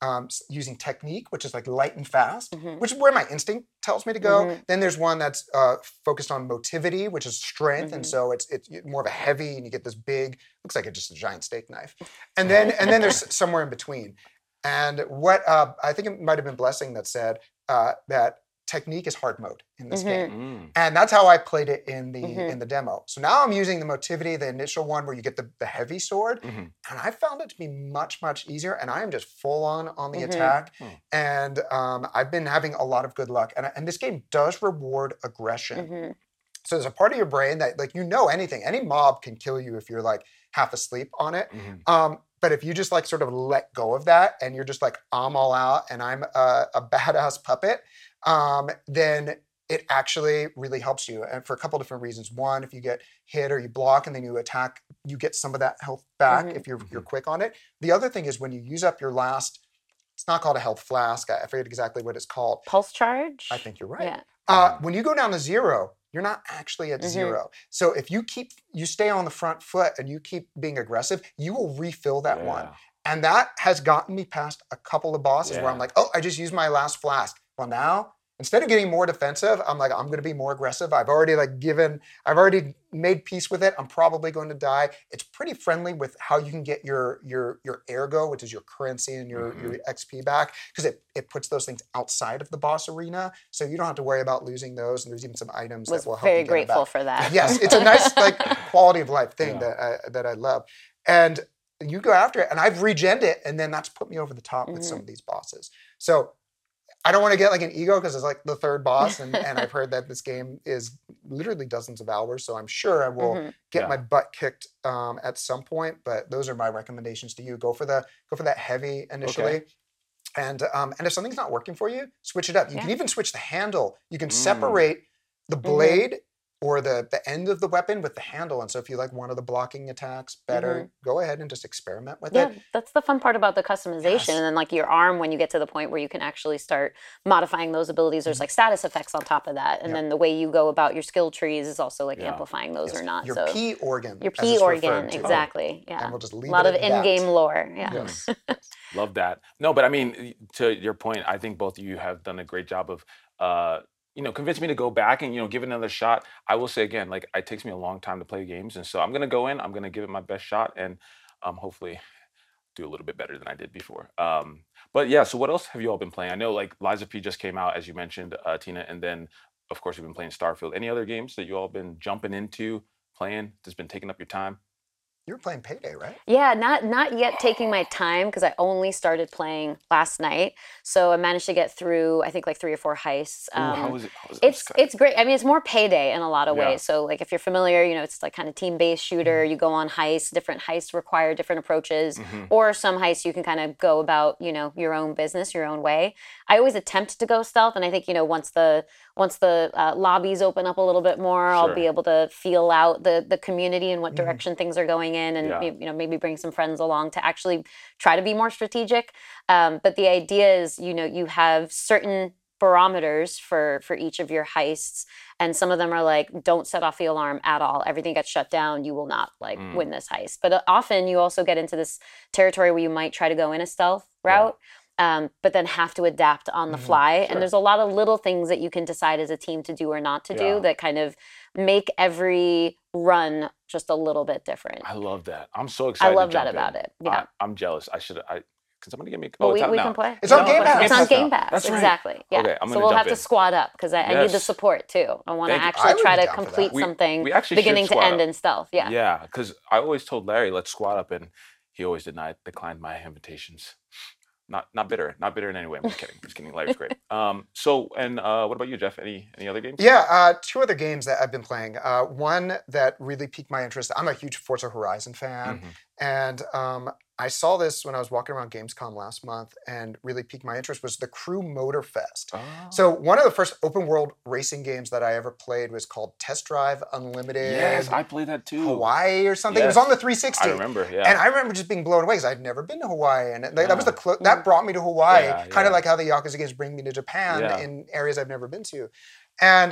um, s- using technique, which is like light and fast, Mhm. which is where my instinct tells me to go. Mhm. Then there's one that's uh, focused on motivity, which is strength, and Mhm. so it's it's more of a heavy, and you get this big, looks like it's just a giant steak knife. And then and then there's somewhere in between. And what uh, I think it might have been Blessing that said uh, that technique is hard mode in this Mhm. game. Mm. And that's how I played it in the Mhm. in the demo. So now I'm using the motivity, the initial one where you get the, the heavy sword, Mhm. and I found it to be much, much easier. And I am just full on on the Mhm. attack. Hmm. And um, I've been having a lot of good luck. And, I- and this game does reward aggression. Mhm. So there's a part of your brain that, like, you know anything, any mob can kill you if you're like half asleep on it. Mhm. Um, but if you just like sort of let go of that and you're just like, I'm all out and I'm a, a badass puppet, um, then it actually really helps you. And for a couple different reasons. One, if you get hit or you block and then you attack, you get some of that health back Mhm. if you're you're Mhm. quick on it. The other thing is when you use up your last, it's not called a health flask. I I forget exactly what it's called. Pulse charge. I think you're right. Yeah. Uh, when you go down to zero, you're not actually at Mhm. zero. So if you keep, you stay on the front foot and you keep being aggressive, you will refill that one. Yeah. And that has gotten me past a couple of bosses where I'm Yeah. like, oh, I just used my last flask. Well, now instead of getting more defensive, I'm like, I'm going to be more aggressive. I've already like given, I've already made peace with it. I'm probably going to die. It's pretty friendly with how you can get your your your ergo, which is your currency and your Mhm. your X P back, because it it puts those things outside of the boss arena, so you don't have to worry about losing those. And there's even some items Was that will help very you get them grateful back. for that. Yes, it's a nice like quality of life thing Yeah. that I, that I love. And you go after it, and I've regened it, and then that's put me over the top with some Mhm. of these bosses. So I don't want to get like an ego because it's like the third boss, and, and I've heard that this game is literally dozens of hours. So I'm sure I will Mhm. get Yeah. my butt kicked um, at some point. But those are my recommendations to you. Go for the go for that heavy initially. And um, and if something's not working for you, switch it up. You can Yeah. even switch the handle. You can Mm. separate the Mhm. blade or the the end of the weapon with the handle. And so if you like one of the blocking attacks better, go ahead and just experiment with Yeah, it. that's the fun part about the customization. Yes. And then like your arm, when you get to the point where you can actually start modifying those abilities, there's like status effects on top of that. And Yep. then the way you go about your skill trees is also like Yeah. amplifying those Yes. or not. Your so P organ. your as P it's organ, referred to. exactly. Yeah. And we'll just leave A lot it of at that. in-game lore. Yeah. Yes. Love that. No, but I mean, to your point, I think both of you have done a great job of, uh, you know, convinced me to go back and, you know, give it another shot. I will say again, like, it takes me a long time to play games. And so I'm going to go in, I'm going to give it my best shot and um, hopefully do a little bit better than I did before. Um, but yeah, so what else have you all been playing? I know like Lies of P just came out, as you mentioned, uh, Tina. And then, of course, you've been playing Starfield. Any other games that you all been jumping into, playing, that's been taking up your time? You were playing Payday, right? Yeah, not not yet taking my time because I only started playing last night. So I managed to get through, I think, like three or four heists. Ooh, Um, how is it? How is it? I'm It's just kinda- it's great. I mean, it's more Payday in a lot of Yeah. ways. So like if you're familiar, you know, it's like kind of team-based shooter. You go on heists. Different heists require different approaches, Mhm. or some heists you can kind of go about, you know, your own business, your own way. I always attempt to go stealth, and I think you know once the once the uh, lobbies open up a little bit more, I'll be Sure. able to feel out the the community and what Mhm. direction things are going in, and Yeah. you know maybe bring some friends along to actually try to be more strategic. Um, but the idea is, you know, you have certain barometers for for each of your heists, and some of them are like, don't set off the alarm at all, everything gets shut down, you will not like Mm. win this heist. But uh, often you also get into this territory where you might try to go in a stealth route, um, but then have to adapt on the Mhm. fly. Sure. And there's a lot of little things that you can decide as a team to do or not to Yeah. do that kind of make every run just a little bit different. I love that. I'm so I excited. love to that jump in. about it. Yeah. I, I'm jealous. I should. I can somebody get me? Well, Oh, it's we, out we now. can play. It's on No, Game but Pass. It's on Game Pass Game now. Pass. That's right. Exactly. Yeah. Okay, I'm so gonna we'll jump have to in. squad up because I, I need the Yes. support too. I want to Thank you. I actually would try be to down for that. complete We- something we actually should beginning to squad end up. in stealth. Yeah. Yeah, because I always told Larry, let's squat up, and he always denied, declined my invitations. Not not bitter, not bitter in any way. I'm just kidding. Just kidding. Larry's great. Um. So, and uh, what about you, Jeff? Any any other games? Yeah, uh, two other games that I've been playing. Uh, one that really piqued my interest. I'm a huge Forza Horizon fan, Mhm. and um, I saw this when I was walking around Gamescom last month, and really piqued my interest was the Crew Motor Fest. Oh. So one of the first open world racing games that I ever played was called Test Drive Unlimited. Yes, I played that too. Hawaii or something. It was Yes. on the three sixty. I remember. Yeah. And I remember just being blown away because I'd never been to Hawaii, and that, that was Yeah. the clo- that brought me to Hawaii, Yeah, kind of yeah. like how the Yakuza games bring me to Japan Yeah. in areas I've never been to. And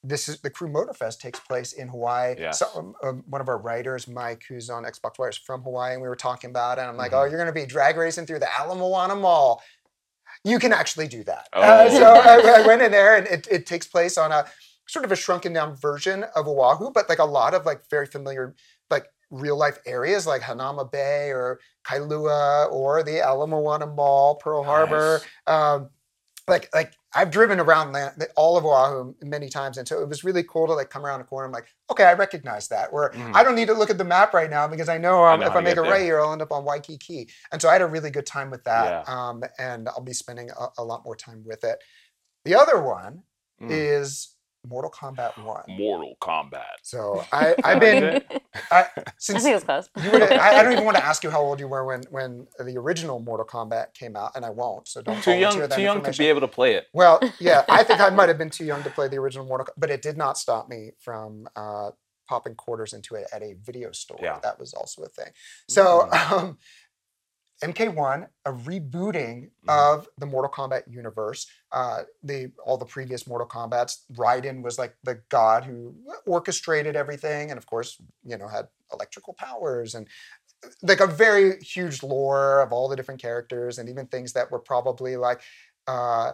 this is the Crew Motorfest takes place in Hawaii. Yes. So, um, um, one of our writers, Mike, who's on Xbox Wire, is from Hawaii, and we were talking about it. And I'm like, Mhm. oh, you're going to be drag racing through the Ala Moana Mall. You can actually do that. Oh. Uh, so I, I went in there, and it, it takes place on a sort of a shrunken down version of Oahu, but like a lot of like very familiar like real life areas like Hanama Bay or Kailua or the Ala Moana Mall, Pearl Harbor. Um, like like I've driven around land, all of Oahu many times, and so it was really cool to like come around a corner. I'm like, okay, I recognize that. Where Mhm. I don't need to look at the map right now because I know, um, I know if how I to make get a there. right here, I'll end up on Waikiki. And so I had a really good time with that, Yeah. um, and I'll be spending a, a lot more time with it. The other one Mm. is Mortal Kombat One. Mortal Kombat. So I, I've Like been it? I, I since think it's close. you would, I, I don't even want to ask you how old you were when when the original Mortal Kombat came out, and I won't. So don't Too young. volunteer that Too young to information. be able to play it. Well, yeah, I think I might have been too young to play the original Mortal Kombat, but it did not stop me from uh, popping quarters into it at a video store. Yeah. That was also a thing. So Mm. um, M K one, a rebooting Mhm. of the Mortal Kombat universe. Uh, the all the previous Mortal Kombats, Raiden was like the god who orchestrated everything, and of course, you know, had electrical powers and like a very huge lore of all the different characters, and even things that were probably like uh,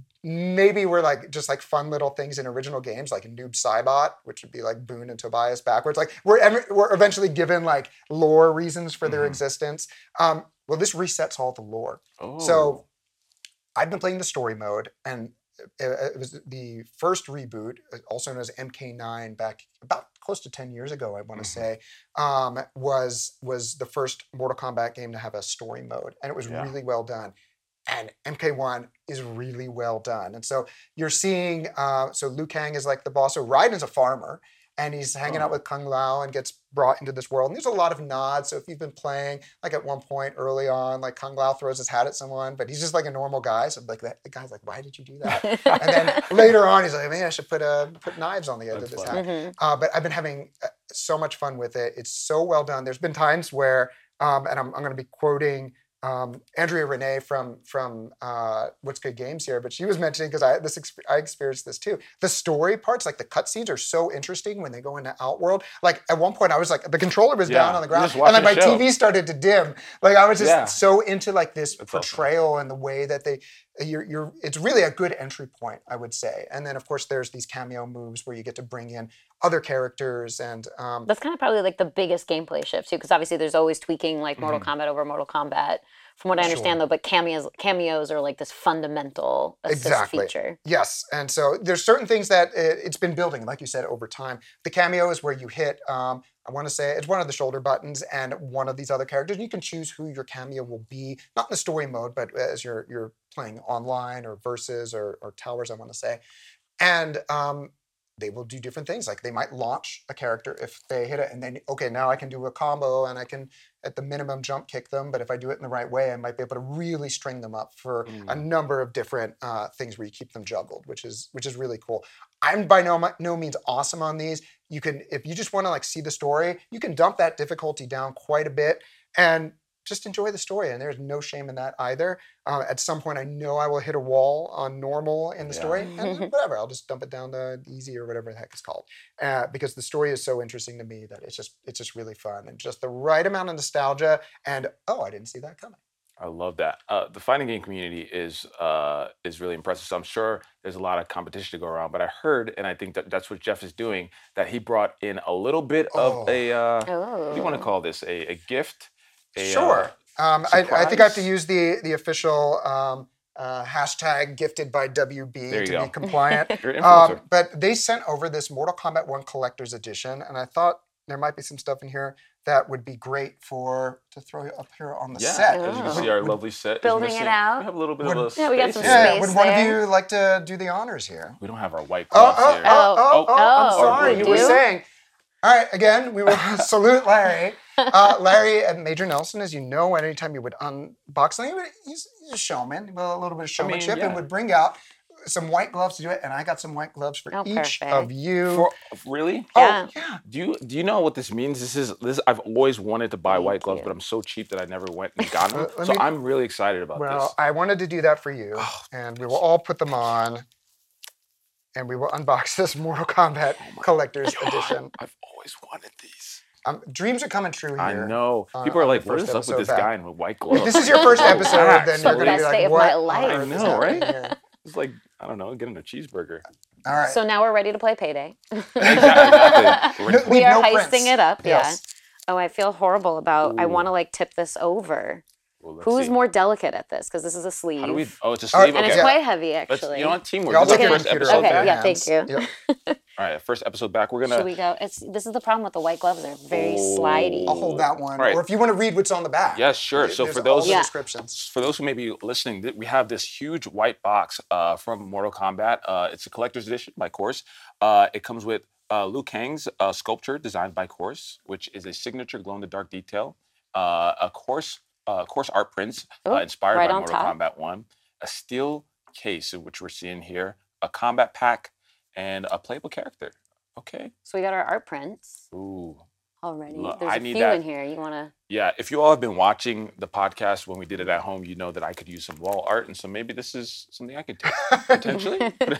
maybe were like just like fun little things in original games, like Noob Saibot, which would be like Boone and Tobias backwards. Like we're ev- we're eventually given like lore reasons for their Mhm. existence. Um, well, this resets all the lore. Oh. So I've been playing the story mode, and it, it was the first reboot, also known as M K nine, back about close to ten years ago, I want to Mhm. say, um, was was the first Mortal Kombat game to have a story mode, and it was Yeah. really well done. And M K one is really well done. And so you're seeing, uh, so Liu Kang is like the boss. So Raiden's a farmer, and he's hanging Oh. out with Kung Lao and gets brought into this world. And there's a lot of nods. So if you've been playing, like at one point early on, like Kung Lao throws his hat at someone, but he's just like a normal guy. So like that, the guy's like, why did you do that? And then later on, he's like, maybe I should put uh, put knives on the end That's of this funny. hat. Mhm. Uh, but I've been having uh, so much fun with it. It's so well done. There's been times where, um, and I'm, I'm going to be quoting um, Andrea Renee from from uh, What's Good Games here, but she was mentioning, because I this exp- I experienced this too. The story parts, like the cutscenes, are so interesting when they go into Outworld. Like at one point, I was like, the controller was Yeah, down on the you ground, just and watch like the my show. T V started to dim. Like I was just Yeah. so into like this That's awesome. portrayal and the way that they. You're, you're, it's really a good entry point, I would say. And then, of course, there's these cameo moves where you get to bring in other characters and um, That's kind of probably like the biggest gameplay shift too, because obviously there's always tweaking like Mortal Mhm. Kombat over Mortal Kombat. From what I understand, Sure. though, but cameos cameos are like this fundamental assist Exactly. feature. Yes, and so there's certain things that it, it's been building, like you said, over time. The cameo is where you hit, um, I want to say, it's one of the shoulder buttons, and one of these other characters. You can choose who your cameo will be, not in the story mode, but as you're you're playing online or versus or, or towers, I want to say, and um, they will do different things. Like they might launch a character if they hit it, and then okay, now I can do a combo, and I can at the minimum jump kick them. But if I do it in the right way, I might be able to really string them up for a Mm. number of different uh, things where you keep them juggled, which is which is really cool. I'm by no mi- no means awesome on these. You can, if you just want to like see the story, you can dump that difficulty down quite a bit and just enjoy the story. And there's no shame in that either. Uh, at some point, I know I will hit a wall on normal in the Yeah. story, and whatever, I'll just dump it down to easy or whatever the heck it's called, uh, because the story is so interesting to me that it's just it's just really fun and just the right amount of nostalgia. And oh, I didn't see that coming. I love that. Uh, the fighting game community is uh, is really impressive. So I'm sure there's a lot of competition to go around. But I heard, and I think that that's what Jeff is doing, that he brought in a little bit of Oh. a uh, Oh. what do you want to call this? A, a gift? A, Sure. uh, Um, I, I think I have to surprise? use the the official um, uh, hashtag gifted by W B There you to go. be compliant. you're an influencer. um, but they sent over this Mortal Kombat one Collector's Edition, and I thought there might be some stuff in here that would be great for to throw up here on the yeah, set. as you can Oh. see, our Would- lovely set is Building it missing. out. We have a little bit Would- of a Yeah, we got space some here. Yeah, space would one of there. you like to do the honors here? We don't have our white Oh, gloves oh, here. oh, oh, oh, I'm Oh, sorry. we You were do? saying. All right, again, we will salute Larry. Uh, Larry and Major Nelson, as you know, anytime you would unbox something, he would- he's, he's a showman, with a little bit of I mean, showmanship, and yeah. would bring out some white gloves to do it. And I got some white gloves for Oh, each perfect. of you. For, really? oh, Yeah. yeah. Do you do you know what this means? This is this. I've always wanted to buy Thank white gloves, you. but I'm so cheap that I never went and got them. Uh, let so me- I'm really excited about Well, this. I wanted to do that for you, Oh, and we will all put them on. and we will unbox this Mortal Kombat Oh Collector's God, Edition. I've always wanted these. Um, dreams are coming true here. I know. uh, People are on the like, what first is up with episode this back. guy in a white glove? If this is your first episode, Relax, then you're The going to be best like, day of what my on life. earth I is know, happening right? here? It's like, I don't know, getting a cheeseburger. All right. So now we're ready to play Payday. Exactly. No- We leave are no heisting prints. it up. Yes. Yeah. Oh, I feel horrible about. I Ooh. want to like tip this over. Well, let's Who's see. more delicate at this? Because this is a sleeve. How do we? Oh, it's a Oh, sleeve. And okay. it's Yeah. quite heavy, Let's, actually. you know what, teamwork. Yeah, I'll This is take the your first computer episode off Okay, your back. yeah, thank hands. you. Yep. All right, first episode back. We're gonna. Should we go? It's this is the problem with the white gloves. They're very Oh. slidey. I'll hold that one. All right. Or if you want to read what's on the back. Yes, sure. there- So there's for all those- the Yeah. descriptions. For those who may be listening, th- we have this huge white box uh, from Mortal Kombat. Uh, it's a collector's edition by Course. Uh, it comes with uh, Liu Kang's uh, sculpture designed by Course, which is a signature glow-in-the-dark detail. Uh, a Course uh, Course art prints uh, Ooh, inspired right by on Mortal top. Kombat one. A steel case, which we're seeing here. A combat pack and a playable character. Okay. So we got our art prints Ooh. already. Lo- There's I a need few that. in here. You want to? Yeah, if you all have been watching the podcast when we did it at home, you know that I could use some wall art, and so maybe this is something I could take potentially.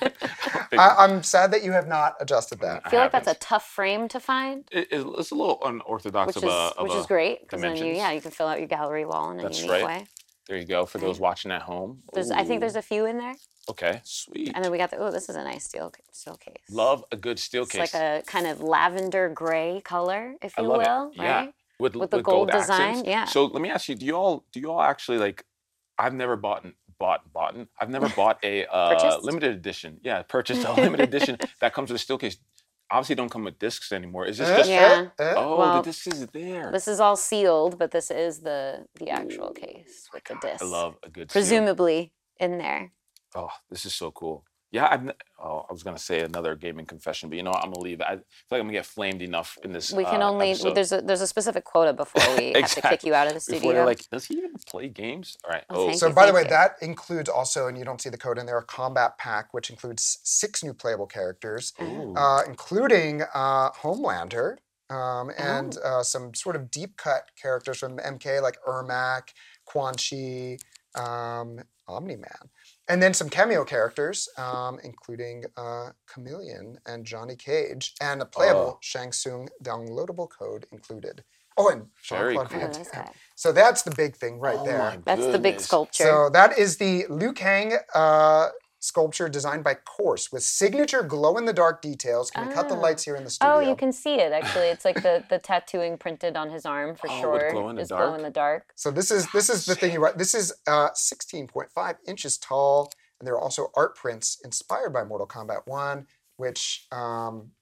I, I'm sad that you have not adjusted that. I feel like that's a haven't. tough frame to find, It- it- it's a little unorthodox which of is a. Of which a, is great because then you dimensions. yeah you can fill out your gallery wall in a That's unique right. way. There you go for those watching at home. There's I think there's Ooh, a few in there, okay, sweet. and then we got the oh this is a nice steel steel case. Love a good steel It's case. like a kind of lavender gray color, if I you love will, it. Yeah. right? with, with the gold accents. design, yeah. So let me ask you: Do you all do you all actually like? I've never bought bought bought. I've never bought a uh, Purchased? limited edition. Yeah, purchased a limited edition that comes with a steel case. Obviously, don't come with discs anymore. Is this Eh, just? Yeah. eh, eh. Oh, Well, the disc is there. This is all sealed, but this is the the actual case with the disc. I love a good. seal. presumably in there. Oh, this is so cool. Yeah, I've. n- Oh, I was gonna say another gaming confession, but you know what? I'm gonna leave. I feel like I'm gonna get flamed enough in this. We can uh, only episode. there's a there's a specific quota before we have to kick Exactly. you out of the Before studio. they're like, does he even play games? All right. Oh, Oh, thank So you, by the thank way, you. that includes also, and you don't see the code in there, a combat pack, which includes six new playable characters, Ooh. uh, including uh, Homelander um, and Oh. uh, some sort of deep cut characters from M K like Ermac, Quan Chi, um, Omni-Man. And then some cameo characters, um, including uh, Chameleon and Johnny Cage, and a playable Oh. Shang Tsung downloadable code included. Oh, and Very Jean-Claude cool. Van Oh, that's Damme. good. So that's the big thing right Oh there. my That's the big goodness. sculpture. So that is the Liu Kang uh, sculpture designed by Course with signature glow-in-the-dark details. Can we cut the Ah. lights here in the studio? Oh, you can see it actually. It's like the, the tattooing printed on his arm for Oh, with sure. glow in the is dark? glow in the dark. So this is this is the thing you write. This is uh, sixteen point five inches tall, and there are also art prints inspired by Mortal Kombat one, which um,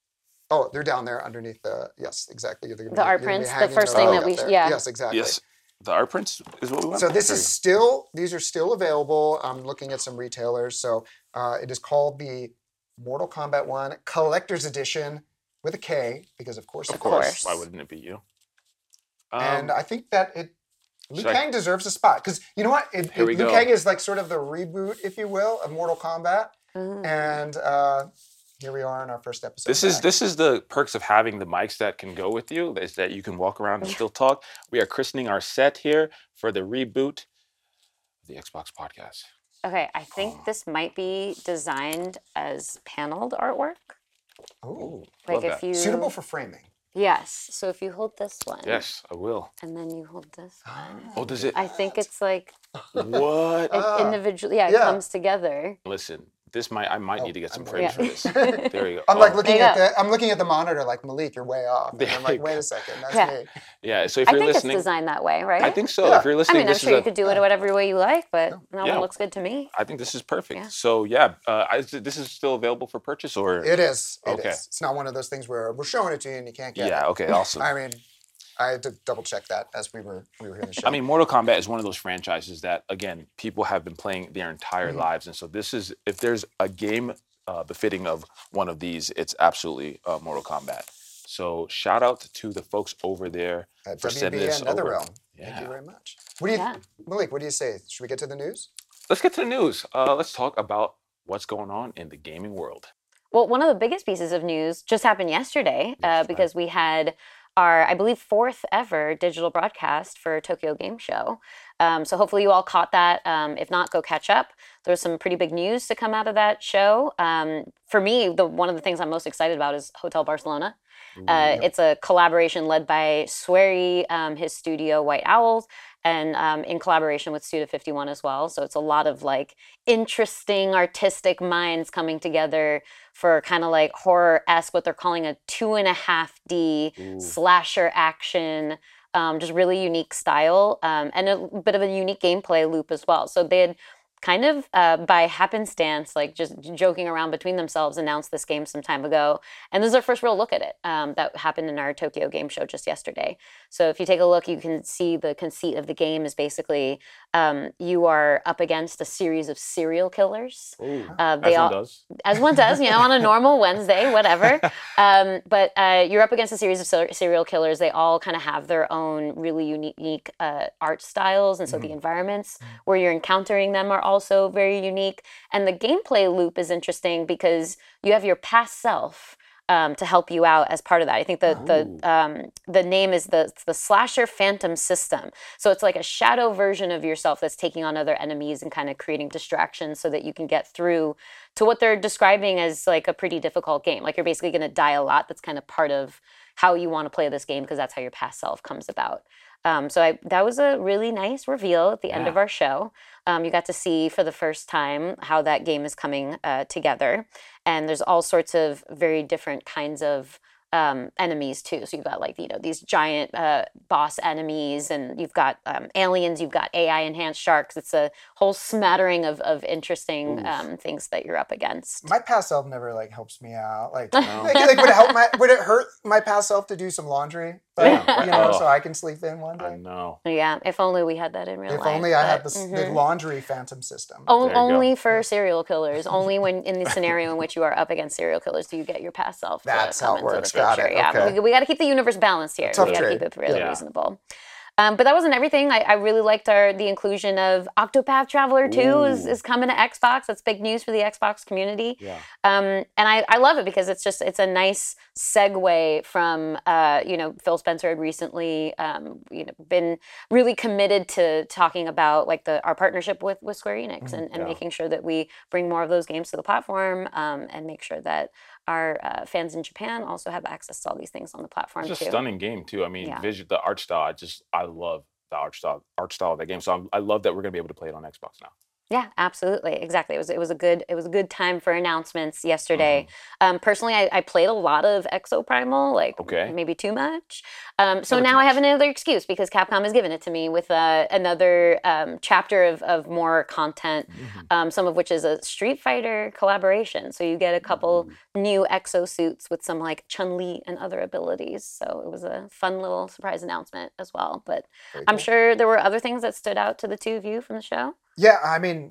oh, they're down there underneath the yes, exactly. They're gonna The be- art they're gonna be prints, the hanging first there thing up that we- there. yeah. Yes, exactly. Yes, the art prints is what we want. So this There is you still, these are still available. I'm looking at some retailers. So uh, it is called the Mortal Kombat one Collector's Edition with a K, because of course go. it Of course. course. Why wouldn't it be you? And Um, I think that it, Liu should I- Kang deserves a spot. Because you know what? It, Here it- we Liu go. Kang is like sort of the reboot, if you will, of Mortal Kombat. Mm. And uh, here we are in our first episode. This is back. this is the perks of having the mics that can go with you. Is that you can walk around and still talk. We are christening our set here for the reboot of the Xbox podcast. Okay, I think this might be designed as paneled artwork. Ooh, Like love if that. you suitable for framing. Yes. So if you hold this one. Yes, I will. And then you hold this one. Oh, does it? I think it's like What? it Ah. individually yeah, it Yeah. comes together. Listen, this might I might Oh, need to get some I'm frames ready. for this. There you go. I'm like Oh, looking There you at the I'm looking at the monitor like, Malik, you're way off. And There I'm like, you wait go. a second, that's Yeah. me. yeah. So if I you're think listening, it's designed that way, right? I think so. Yeah. If you're I listening, mean, I'm this sure is you a, could do it whatever way you like, but that Yeah. one looks good to me. I think this is perfect. Yeah. So yeah, uh, I, this is still available for purchase, or It is. It Okay. is. It's not one of those things where we're showing it to you and you can't get yeah. it. Okay, awesome. I mean, I had to double check that as we were we were here in the show. I mean, Mortal Kombat is one of those franchises that, again, people have been playing their entire Mhm. lives, and so this is if there's a game uh, befitting of one of these, it's absolutely uh, Mortal Kombat. So shout out to the folks over there At for W sending B this and over. NetherRealm. Thank Yeah. you very much. What do you, Yeah. Malik? What do you say? Should we get to the news? Let's get to the news. Uh, let's talk about what's going on in the gaming world. Well, one of the biggest pieces of news just happened yesterday uh, Yes, because we had our, I believe, fourth ever digital broadcast for Tokyo Game Show. Um, so hopefully you all caught that. Um, if not, go catch up. There's some pretty big news to come out of that show. Um, for me, the one of the things I'm most excited about is Hotel Barcelona. Uh, it's a collaboration led by Swery, um, his studio White Owls, and um, in collaboration with Suda fifty-one as well. So it's a lot of like interesting artistic minds coming together for kind of like horror-esque, what they're calling a two and a half D Ooh. Slasher action. Um, just really unique style um, and a bit of a unique gameplay loop as well. So they had kind of uh, by happenstance, like just joking around between themselves, announced this game some time ago. And this is our first real look at it um, that happened in our Tokyo Game Show just yesterday. So if you take a look, you can see the conceit of the game is basically um, you are up against a series of serial killers. Ooh, uh, they as all, one does. As one does, you know, on a normal Wednesday, whatever. Um, but uh, you're up against a series of ser- serial killers. They all kind of have their own really unique uh, art styles. And so mm-hmm. the environments where you're encountering them are also very unique. And the gameplay loop is interesting because you have your past self um, to help you out as part of that. I think the Ooh. the um, the name is the the Slasher Phantom System. So it's like a shadow version of yourself that's taking on other enemies and kind of creating distractions so that you can get through to what they're describing as like a pretty difficult game. Like you're basically going to die a lot. That's kind of part of how you want to play this game because that's how your past self comes about. Um, so I, that was a really nice reveal at the end yeah. of our show. Um, you got to see for the first time how that game is coming uh, together. And there's all sorts of very different kinds of um, enemies too. So you've got like, you know, these giant uh, boss enemies and you've got um, aliens, you've got A I enhanced sharks. It's a whole smattering of, of interesting um, things that you're up against. My past self never like helps me out. Like, no. like, like would it help my, would it hurt my past self to do some laundry? But, yeah, you know, oh. so I can sleep in one day. I know. Yeah, if only we had that in real if life. If only I but, had the, mm-hmm. the laundry phantom system. O- only go. for serial killers. Only when in the scenario in which you are up against serial killers do you get your past self to That's come how it into works. the picture. Got it. Yeah, okay. we, we got to keep the universe balanced here. Tough we got to trade. keep it really yeah. reasonable. Um, but that wasn't everything. I, I really liked our the inclusion of Octopath Traveler two is, is coming to Xbox. That's big news for the Xbox community. Yeah. Um, and I, I love it because it's just it's a nice segue from uh, you know Phil Spencer had recently um, you know been really committed to talking about like the our partnership with with Square Enix mm-hmm. and, and yeah. making sure that we bring more of those games to the platform um, and make sure that our uh, fans in Japan also have access to all these things on the platform it's too. It's a stunning game too. I mean, yeah. vision, the art style. I just I love the art style art style of that game. So I'm, I love that we're gonna be able to play it on Xbox now. Yeah, absolutely, exactly. It was it was a good it was a good time for announcements yesterday. Mm-hmm. Um, personally, I, I played a lot of Exoprimal, like okay. maybe too much. Um, so Never now I have another excuse because Capcom has given it to me with uh, another um, chapter of, of more content, mm-hmm. um, some of which is a Street Fighter collaboration. So you get a couple mm-hmm. new exosuits with some like Chun-Li and other abilities. So it was a fun little surprise announcement as well. But Very I'm cool. sure there were other things that stood out to the two of you from the show. Yeah, I mean,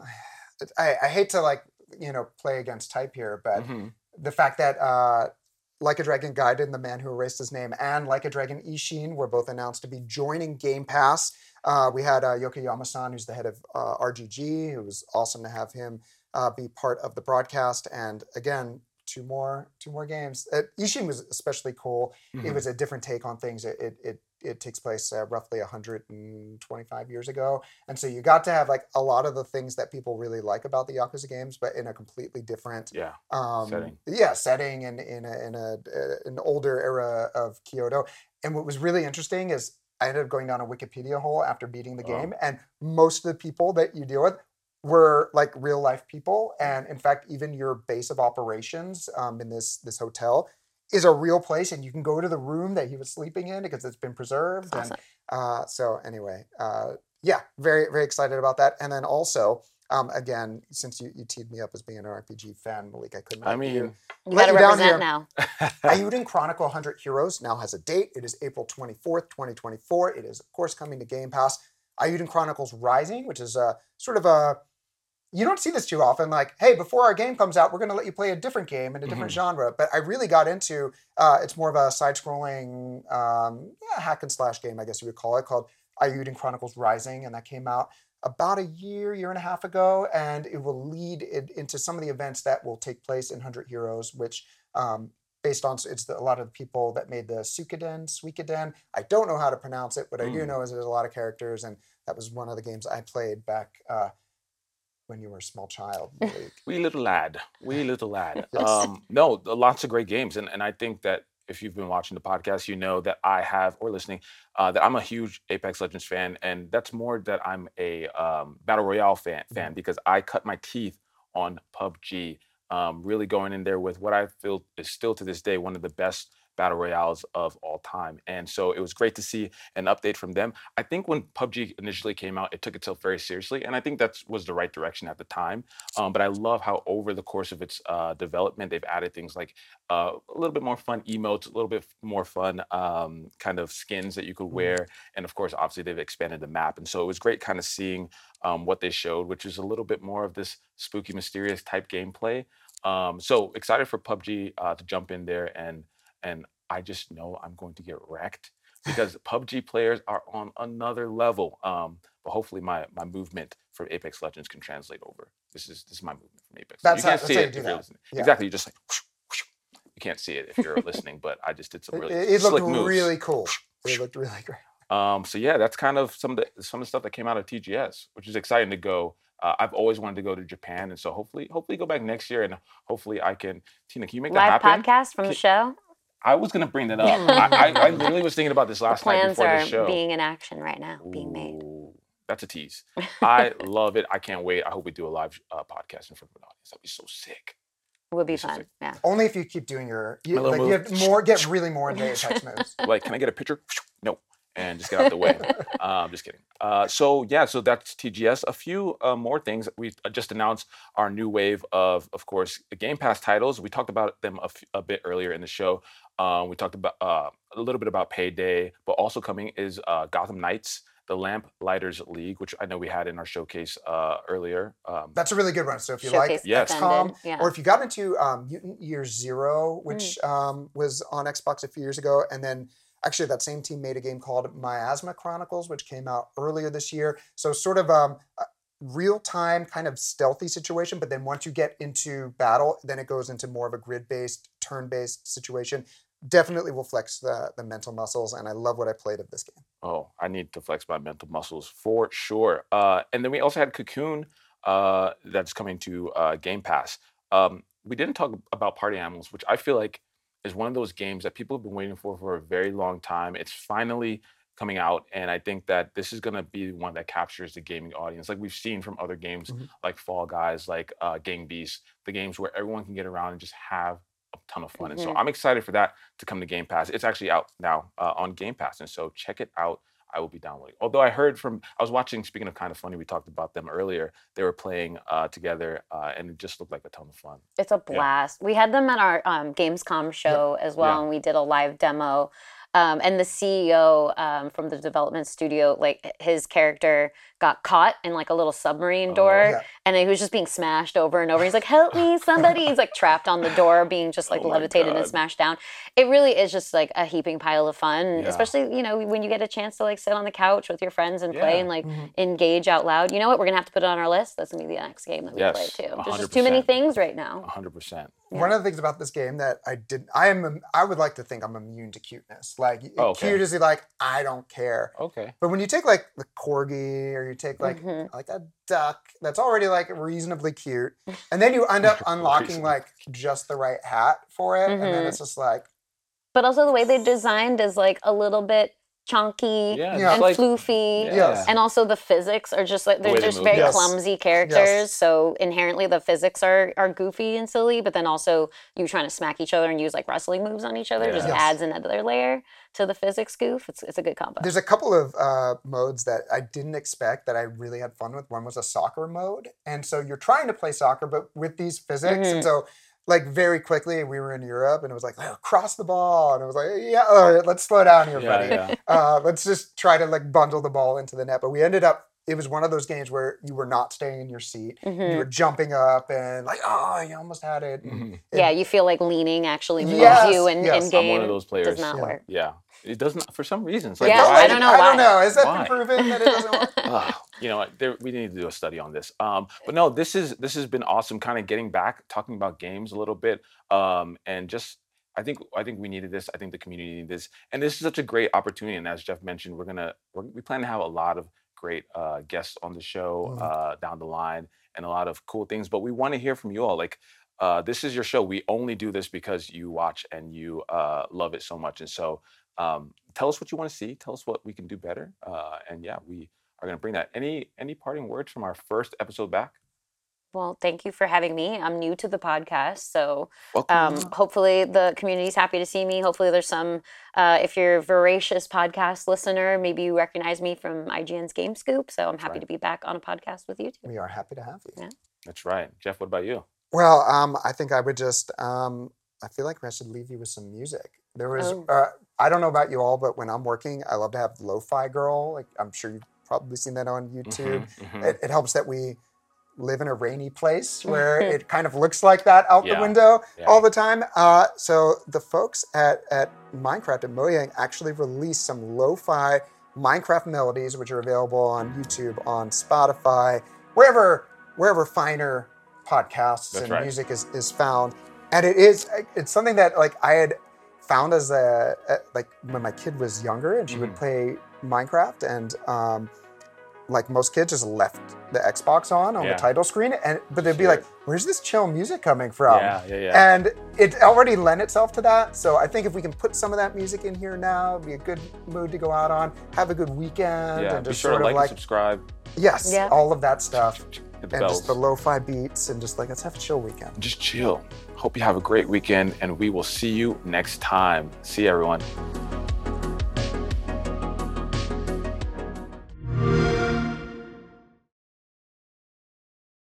I, I hate to like, you know, play against type here, but mm-hmm. the fact that uh, Like a Dragon Gaiden, the man who erased his name, and Like a Dragon Ishin were both announced to be joining Game Pass. Uh, we had uh, Yokoyama-san, who's the head of uh, R G G. It was awesome to have him uh, be part of the broadcast. And again, two more two more games. Uh, Ishin was especially cool. Mm-hmm. It was a different take on things. It it it, it takes place uh, roughly one hundred twenty-five years ago, and so you got to have like a lot of the things that people really like about the Yakuza games, but in a completely different yeah um, setting. Yeah, setting and in, in a in a uh, an older era of Kyoto. And what was really interesting is I ended up going down a Wikipedia hole after beating the game, oh. and most of the people that you deal with were like real life people, and in fact, even your base of operations um, in this this hotel is a real place, and you can go to the room that he was sleeping in because it's been preserved. Awesome. And uh, so, anyway, uh, yeah, very very excited about that. And then also, um, again, since you, you teed me up as being an R P G fan, Malik, I couldn't. I mean, you, you got to represent now. Eiyuden Chronicle one hundred Heroes now has a date. It is April twenty-fourth, twenty twenty-four. It is of course coming to Game Pass. Eiyuden Chronicles Rising, which is a sort of a you don't see this too often, like, hey, before our game comes out, we're going to let you play a different game in a different mm-hmm. genre. But I really got into, uh, it's more of a side-scrolling um, yeah, hack and slash game, I guess you would call it, called Eiyuden Chronicles Rising. And that came out about a year, year and a half ago. And it will lead it into some of the events that will take place in one hundred Heroes, which um, based on it's the, a lot of the people that made the Suikoden, Suikoden. I don't know how to pronounce it, but I do Mm. know is there's a lot of characters, and that was one of the games I played back uh, when you were a small child. Malik. Wee little lad, wee little lad. Yes. Um, no, lots of great games, and and I think that if you've been watching the podcast, you know that I have or listening uh, that I'm a huge Apex Legends fan, and that's more that I'm a um, battle royale fan fan because I cut my teeth on P U B G, um, really going in there with what I feel is still to this day one of the best battle royales of all time. And so it was great to see an update from them. I think when P U B G initially came out, it took itself very seriously, and I think that was the right direction at the time. Um, but I love how over the course of its uh, development, they've added things like uh, a little bit more fun emotes, a little bit more fun um, kind of skins that you could wear, and of course, obviously, they've expanded the map. And so it was great kind of seeing um, what they showed, which is a little bit more of this spooky, mysterious type gameplay. Um, so excited for P U B G uh, to jump in there and and I just know I'm going to get wrecked because P U B G players are on another level. Um, but hopefully my my movement from Apex Legends can translate over. This is this is my movement from Apex. That's you how- can't that's see how you it do if you're that. listening. Yeah. Exactly, you just like whoosh, whoosh. You can't see it if you're listening, but I just did some It, really it slick looked moves. really cool. It looked really great. Um, so yeah, that's kind of some of the some of the stuff that came out of T G S, which is exciting to go. Uh, I've always wanted to go to Japan, and so hopefully, hopefully go back next year, and hopefully I can. Tina, can you make Live that happen? podcast from the show. I was gonna bring that up. I, I, I literally was thinking about this The last night plans before are the show. being in action right now, being made. Ooh, that's a tease. I love it. I can't wait. I hope we do a live uh, podcast in front of an audience. That'd be so sick. It would be This is fun. like- Yeah. Only if you keep doing your, you, My little like you move. have more, get really more into Apex moves. Like, can I get a picture? No. And just get out the way. Um, just kidding. Uh, so yeah, so that's T G S. A few uh, more things. We just announced our new wave of, of course, Game Pass titles. We talked about them a, f- a bit earlier in the show. Um, we talked about uh, a little bit about Payday, but also coming is uh, Gotham Knights, the Lamp Lighters League, which I know we had in our showcase uh, earlier. Um, That's a really good one. So if you Showcase like Yes. X COM, extended, yeah. or if you got into um, Mutant Year Zero, which um, was on Xbox a few years ago, and then actually that same team made a game called Miasma Chronicles, which came out earlier this year. So sort of um, a real-time kind of stealthy situation, but then once you get into battle, then it goes into more of a grid-based, turn-based situation. Definitely will flex the, the mental muscles, and I love what I played of this game. Oh, I need to flex my mental muscles for sure. Uh, and then we also had Cocoon uh, that's coming to uh, Game Pass. Um, we didn't talk about Party Animals, which I feel like is one of those games that people have been waiting for for a very long time. It's finally coming out, and I think that this is going to be one that captures the gaming audience, like we've seen from other games Mhm. like Fall Guys, like uh, Gang Beasts, the games where everyone can get around and just have a ton of fun. And so Mhm. I'm excited for that to come to Game Pass. It's actually out now uh, on Game Pass, and so check it out. I will be downloading. Although I heard from, I was watching, speaking of Kind of Funny, we talked about them earlier. They were playing uh, together, uh, and it just looked like a ton of fun. It's a blast. We had them at our um, Gamescom show as well, Yeah. and we did a live demo. Um, and the C E O um, from the development studio, like his character got caught in like a little submarine Oh, door, yeah. and he was just being smashed over and over. He's like, "Help me, somebody!" He's like trapped on the door, being just like Oh my levitated and God. smashed down. It really is just like a heaping pile of fun, Yeah. especially you know when you get a chance to like sit on the couch with your friends and play Yeah. and like Mhm. engage out loud. You know what? We're gonna have to put it on our list. That's gonna be the next game that we Yes, play too. one There's hundred just too many percent. things right now. one hundred percent. One of the things about this game that I did, I am, I would like to think I'm immune to cuteness. Like, Oh, okay. cute is like, I don't care. Okay. But when you take like the corgi or you take like Mhm. like a duck that's already like reasonably cute, and then you end up unlocking Reasonably like just the right hat for it, and then Mhm. it's just like, But also the way they designed is like a little bit chunky Yeah. Yeah. and Just like, floofy. Yes. And also the physics are just like The they're way they just move, very yes. clumsy characters. So inherently the physics are are goofy and silly, but then also you trying to smack each other and use like wrestling moves on each other just Yeah. Yes. adds another layer to the physics goof. It's it's a good combo. there's a couple of uh, modes that I didn't expect that I really had fun with. One was a soccer mode, and so you're trying to play soccer, but with these physics, Mhm. and so. Like very quickly, we were in Europe, and it was like, oh, cross the ball, and it was like, yeah, all right, let's slow down here, Yeah, buddy. yeah. uh, let's just try to like bundle the ball into the net. But we ended up, it was one of those games where you were not staying in your seat. Mhm. You were jumping up and like, oh, you almost had it. And Mhm. it- Yeah, you feel like leaning actually moves Yes, you in, yes. in I'm game. one of those players. Does not Yeah. work. Yeah. It doesn't, for some reason. It's like, Yeah, why? I don't know I don't why. know. Has that Why? been proven that it doesn't work? Ah, you know, what, there, we need to do a study on this. Um, but no, this is this has been awesome. Kind of getting back, talking about games a little bit, um, and just I think I think we needed this. I think the community needed this, and this is such a great opportunity. And as Jeff mentioned, we're gonna we're, we plan to have a lot of great uh, guests on the show Mhm. uh, down the line, and a lot of cool things. But we want to hear from you all. Like, uh, this is your show. We only do this because you watch and you uh, love it so much. And so, um, tell us what you want to see. Tell us what we can do better. Uh, and yeah, we are gonna bring that. Any any parting words from our first episode back? Well, thank you for having me. I'm new to the podcast, so Welcome. um, hopefully the community's happy to see me. Hopefully there's some, uh, if you're a voracious podcast listener, maybe you recognize me from I G N's Game Scoop. So I'm happy right. to be back on a podcast with you too. We are happy to have you. Yeah. That's right. Jeff, what about you? Well, um, I think I would just, um, I feel like I should leave you with some music. There was, Oh. uh, I don't know about you all, but when I'm working, I love to have Lo-Fi Girl. Like I'm sure you've probably seen that on YouTube. Mhm, mhm. It, it helps that we live in a rainy place where it kind of looks like that out Yeah, the window yeah. all the time. Uh, so the folks at, at Minecraft at Mojang actually released some lo-fi Minecraft melodies, which are available on YouTube, on Spotify, wherever wherever finer podcasts That's and right. music is, is found. And it is it's something that like I had found as a, a like when my kid was younger and she would Mhm. play Minecraft, and um, like most kids just left the Xbox on on Yeah. the title screen, and but they'd be Sure. like, "Where's this chill music coming from?" Yeah, yeah, yeah. And it already lent itself to that. So I think if we can put some of that music in here now, it'd be a good mood to go out on, have a good weekend, yeah, and be just sure sort to of like, like and subscribe. yes, Yeah. all of that stuff, Hit the and bells. just the lo-fi beats, and just like let's have a chill weekend. Just chill. Hope you have a great weekend, and we will see you next time. See you, everyone.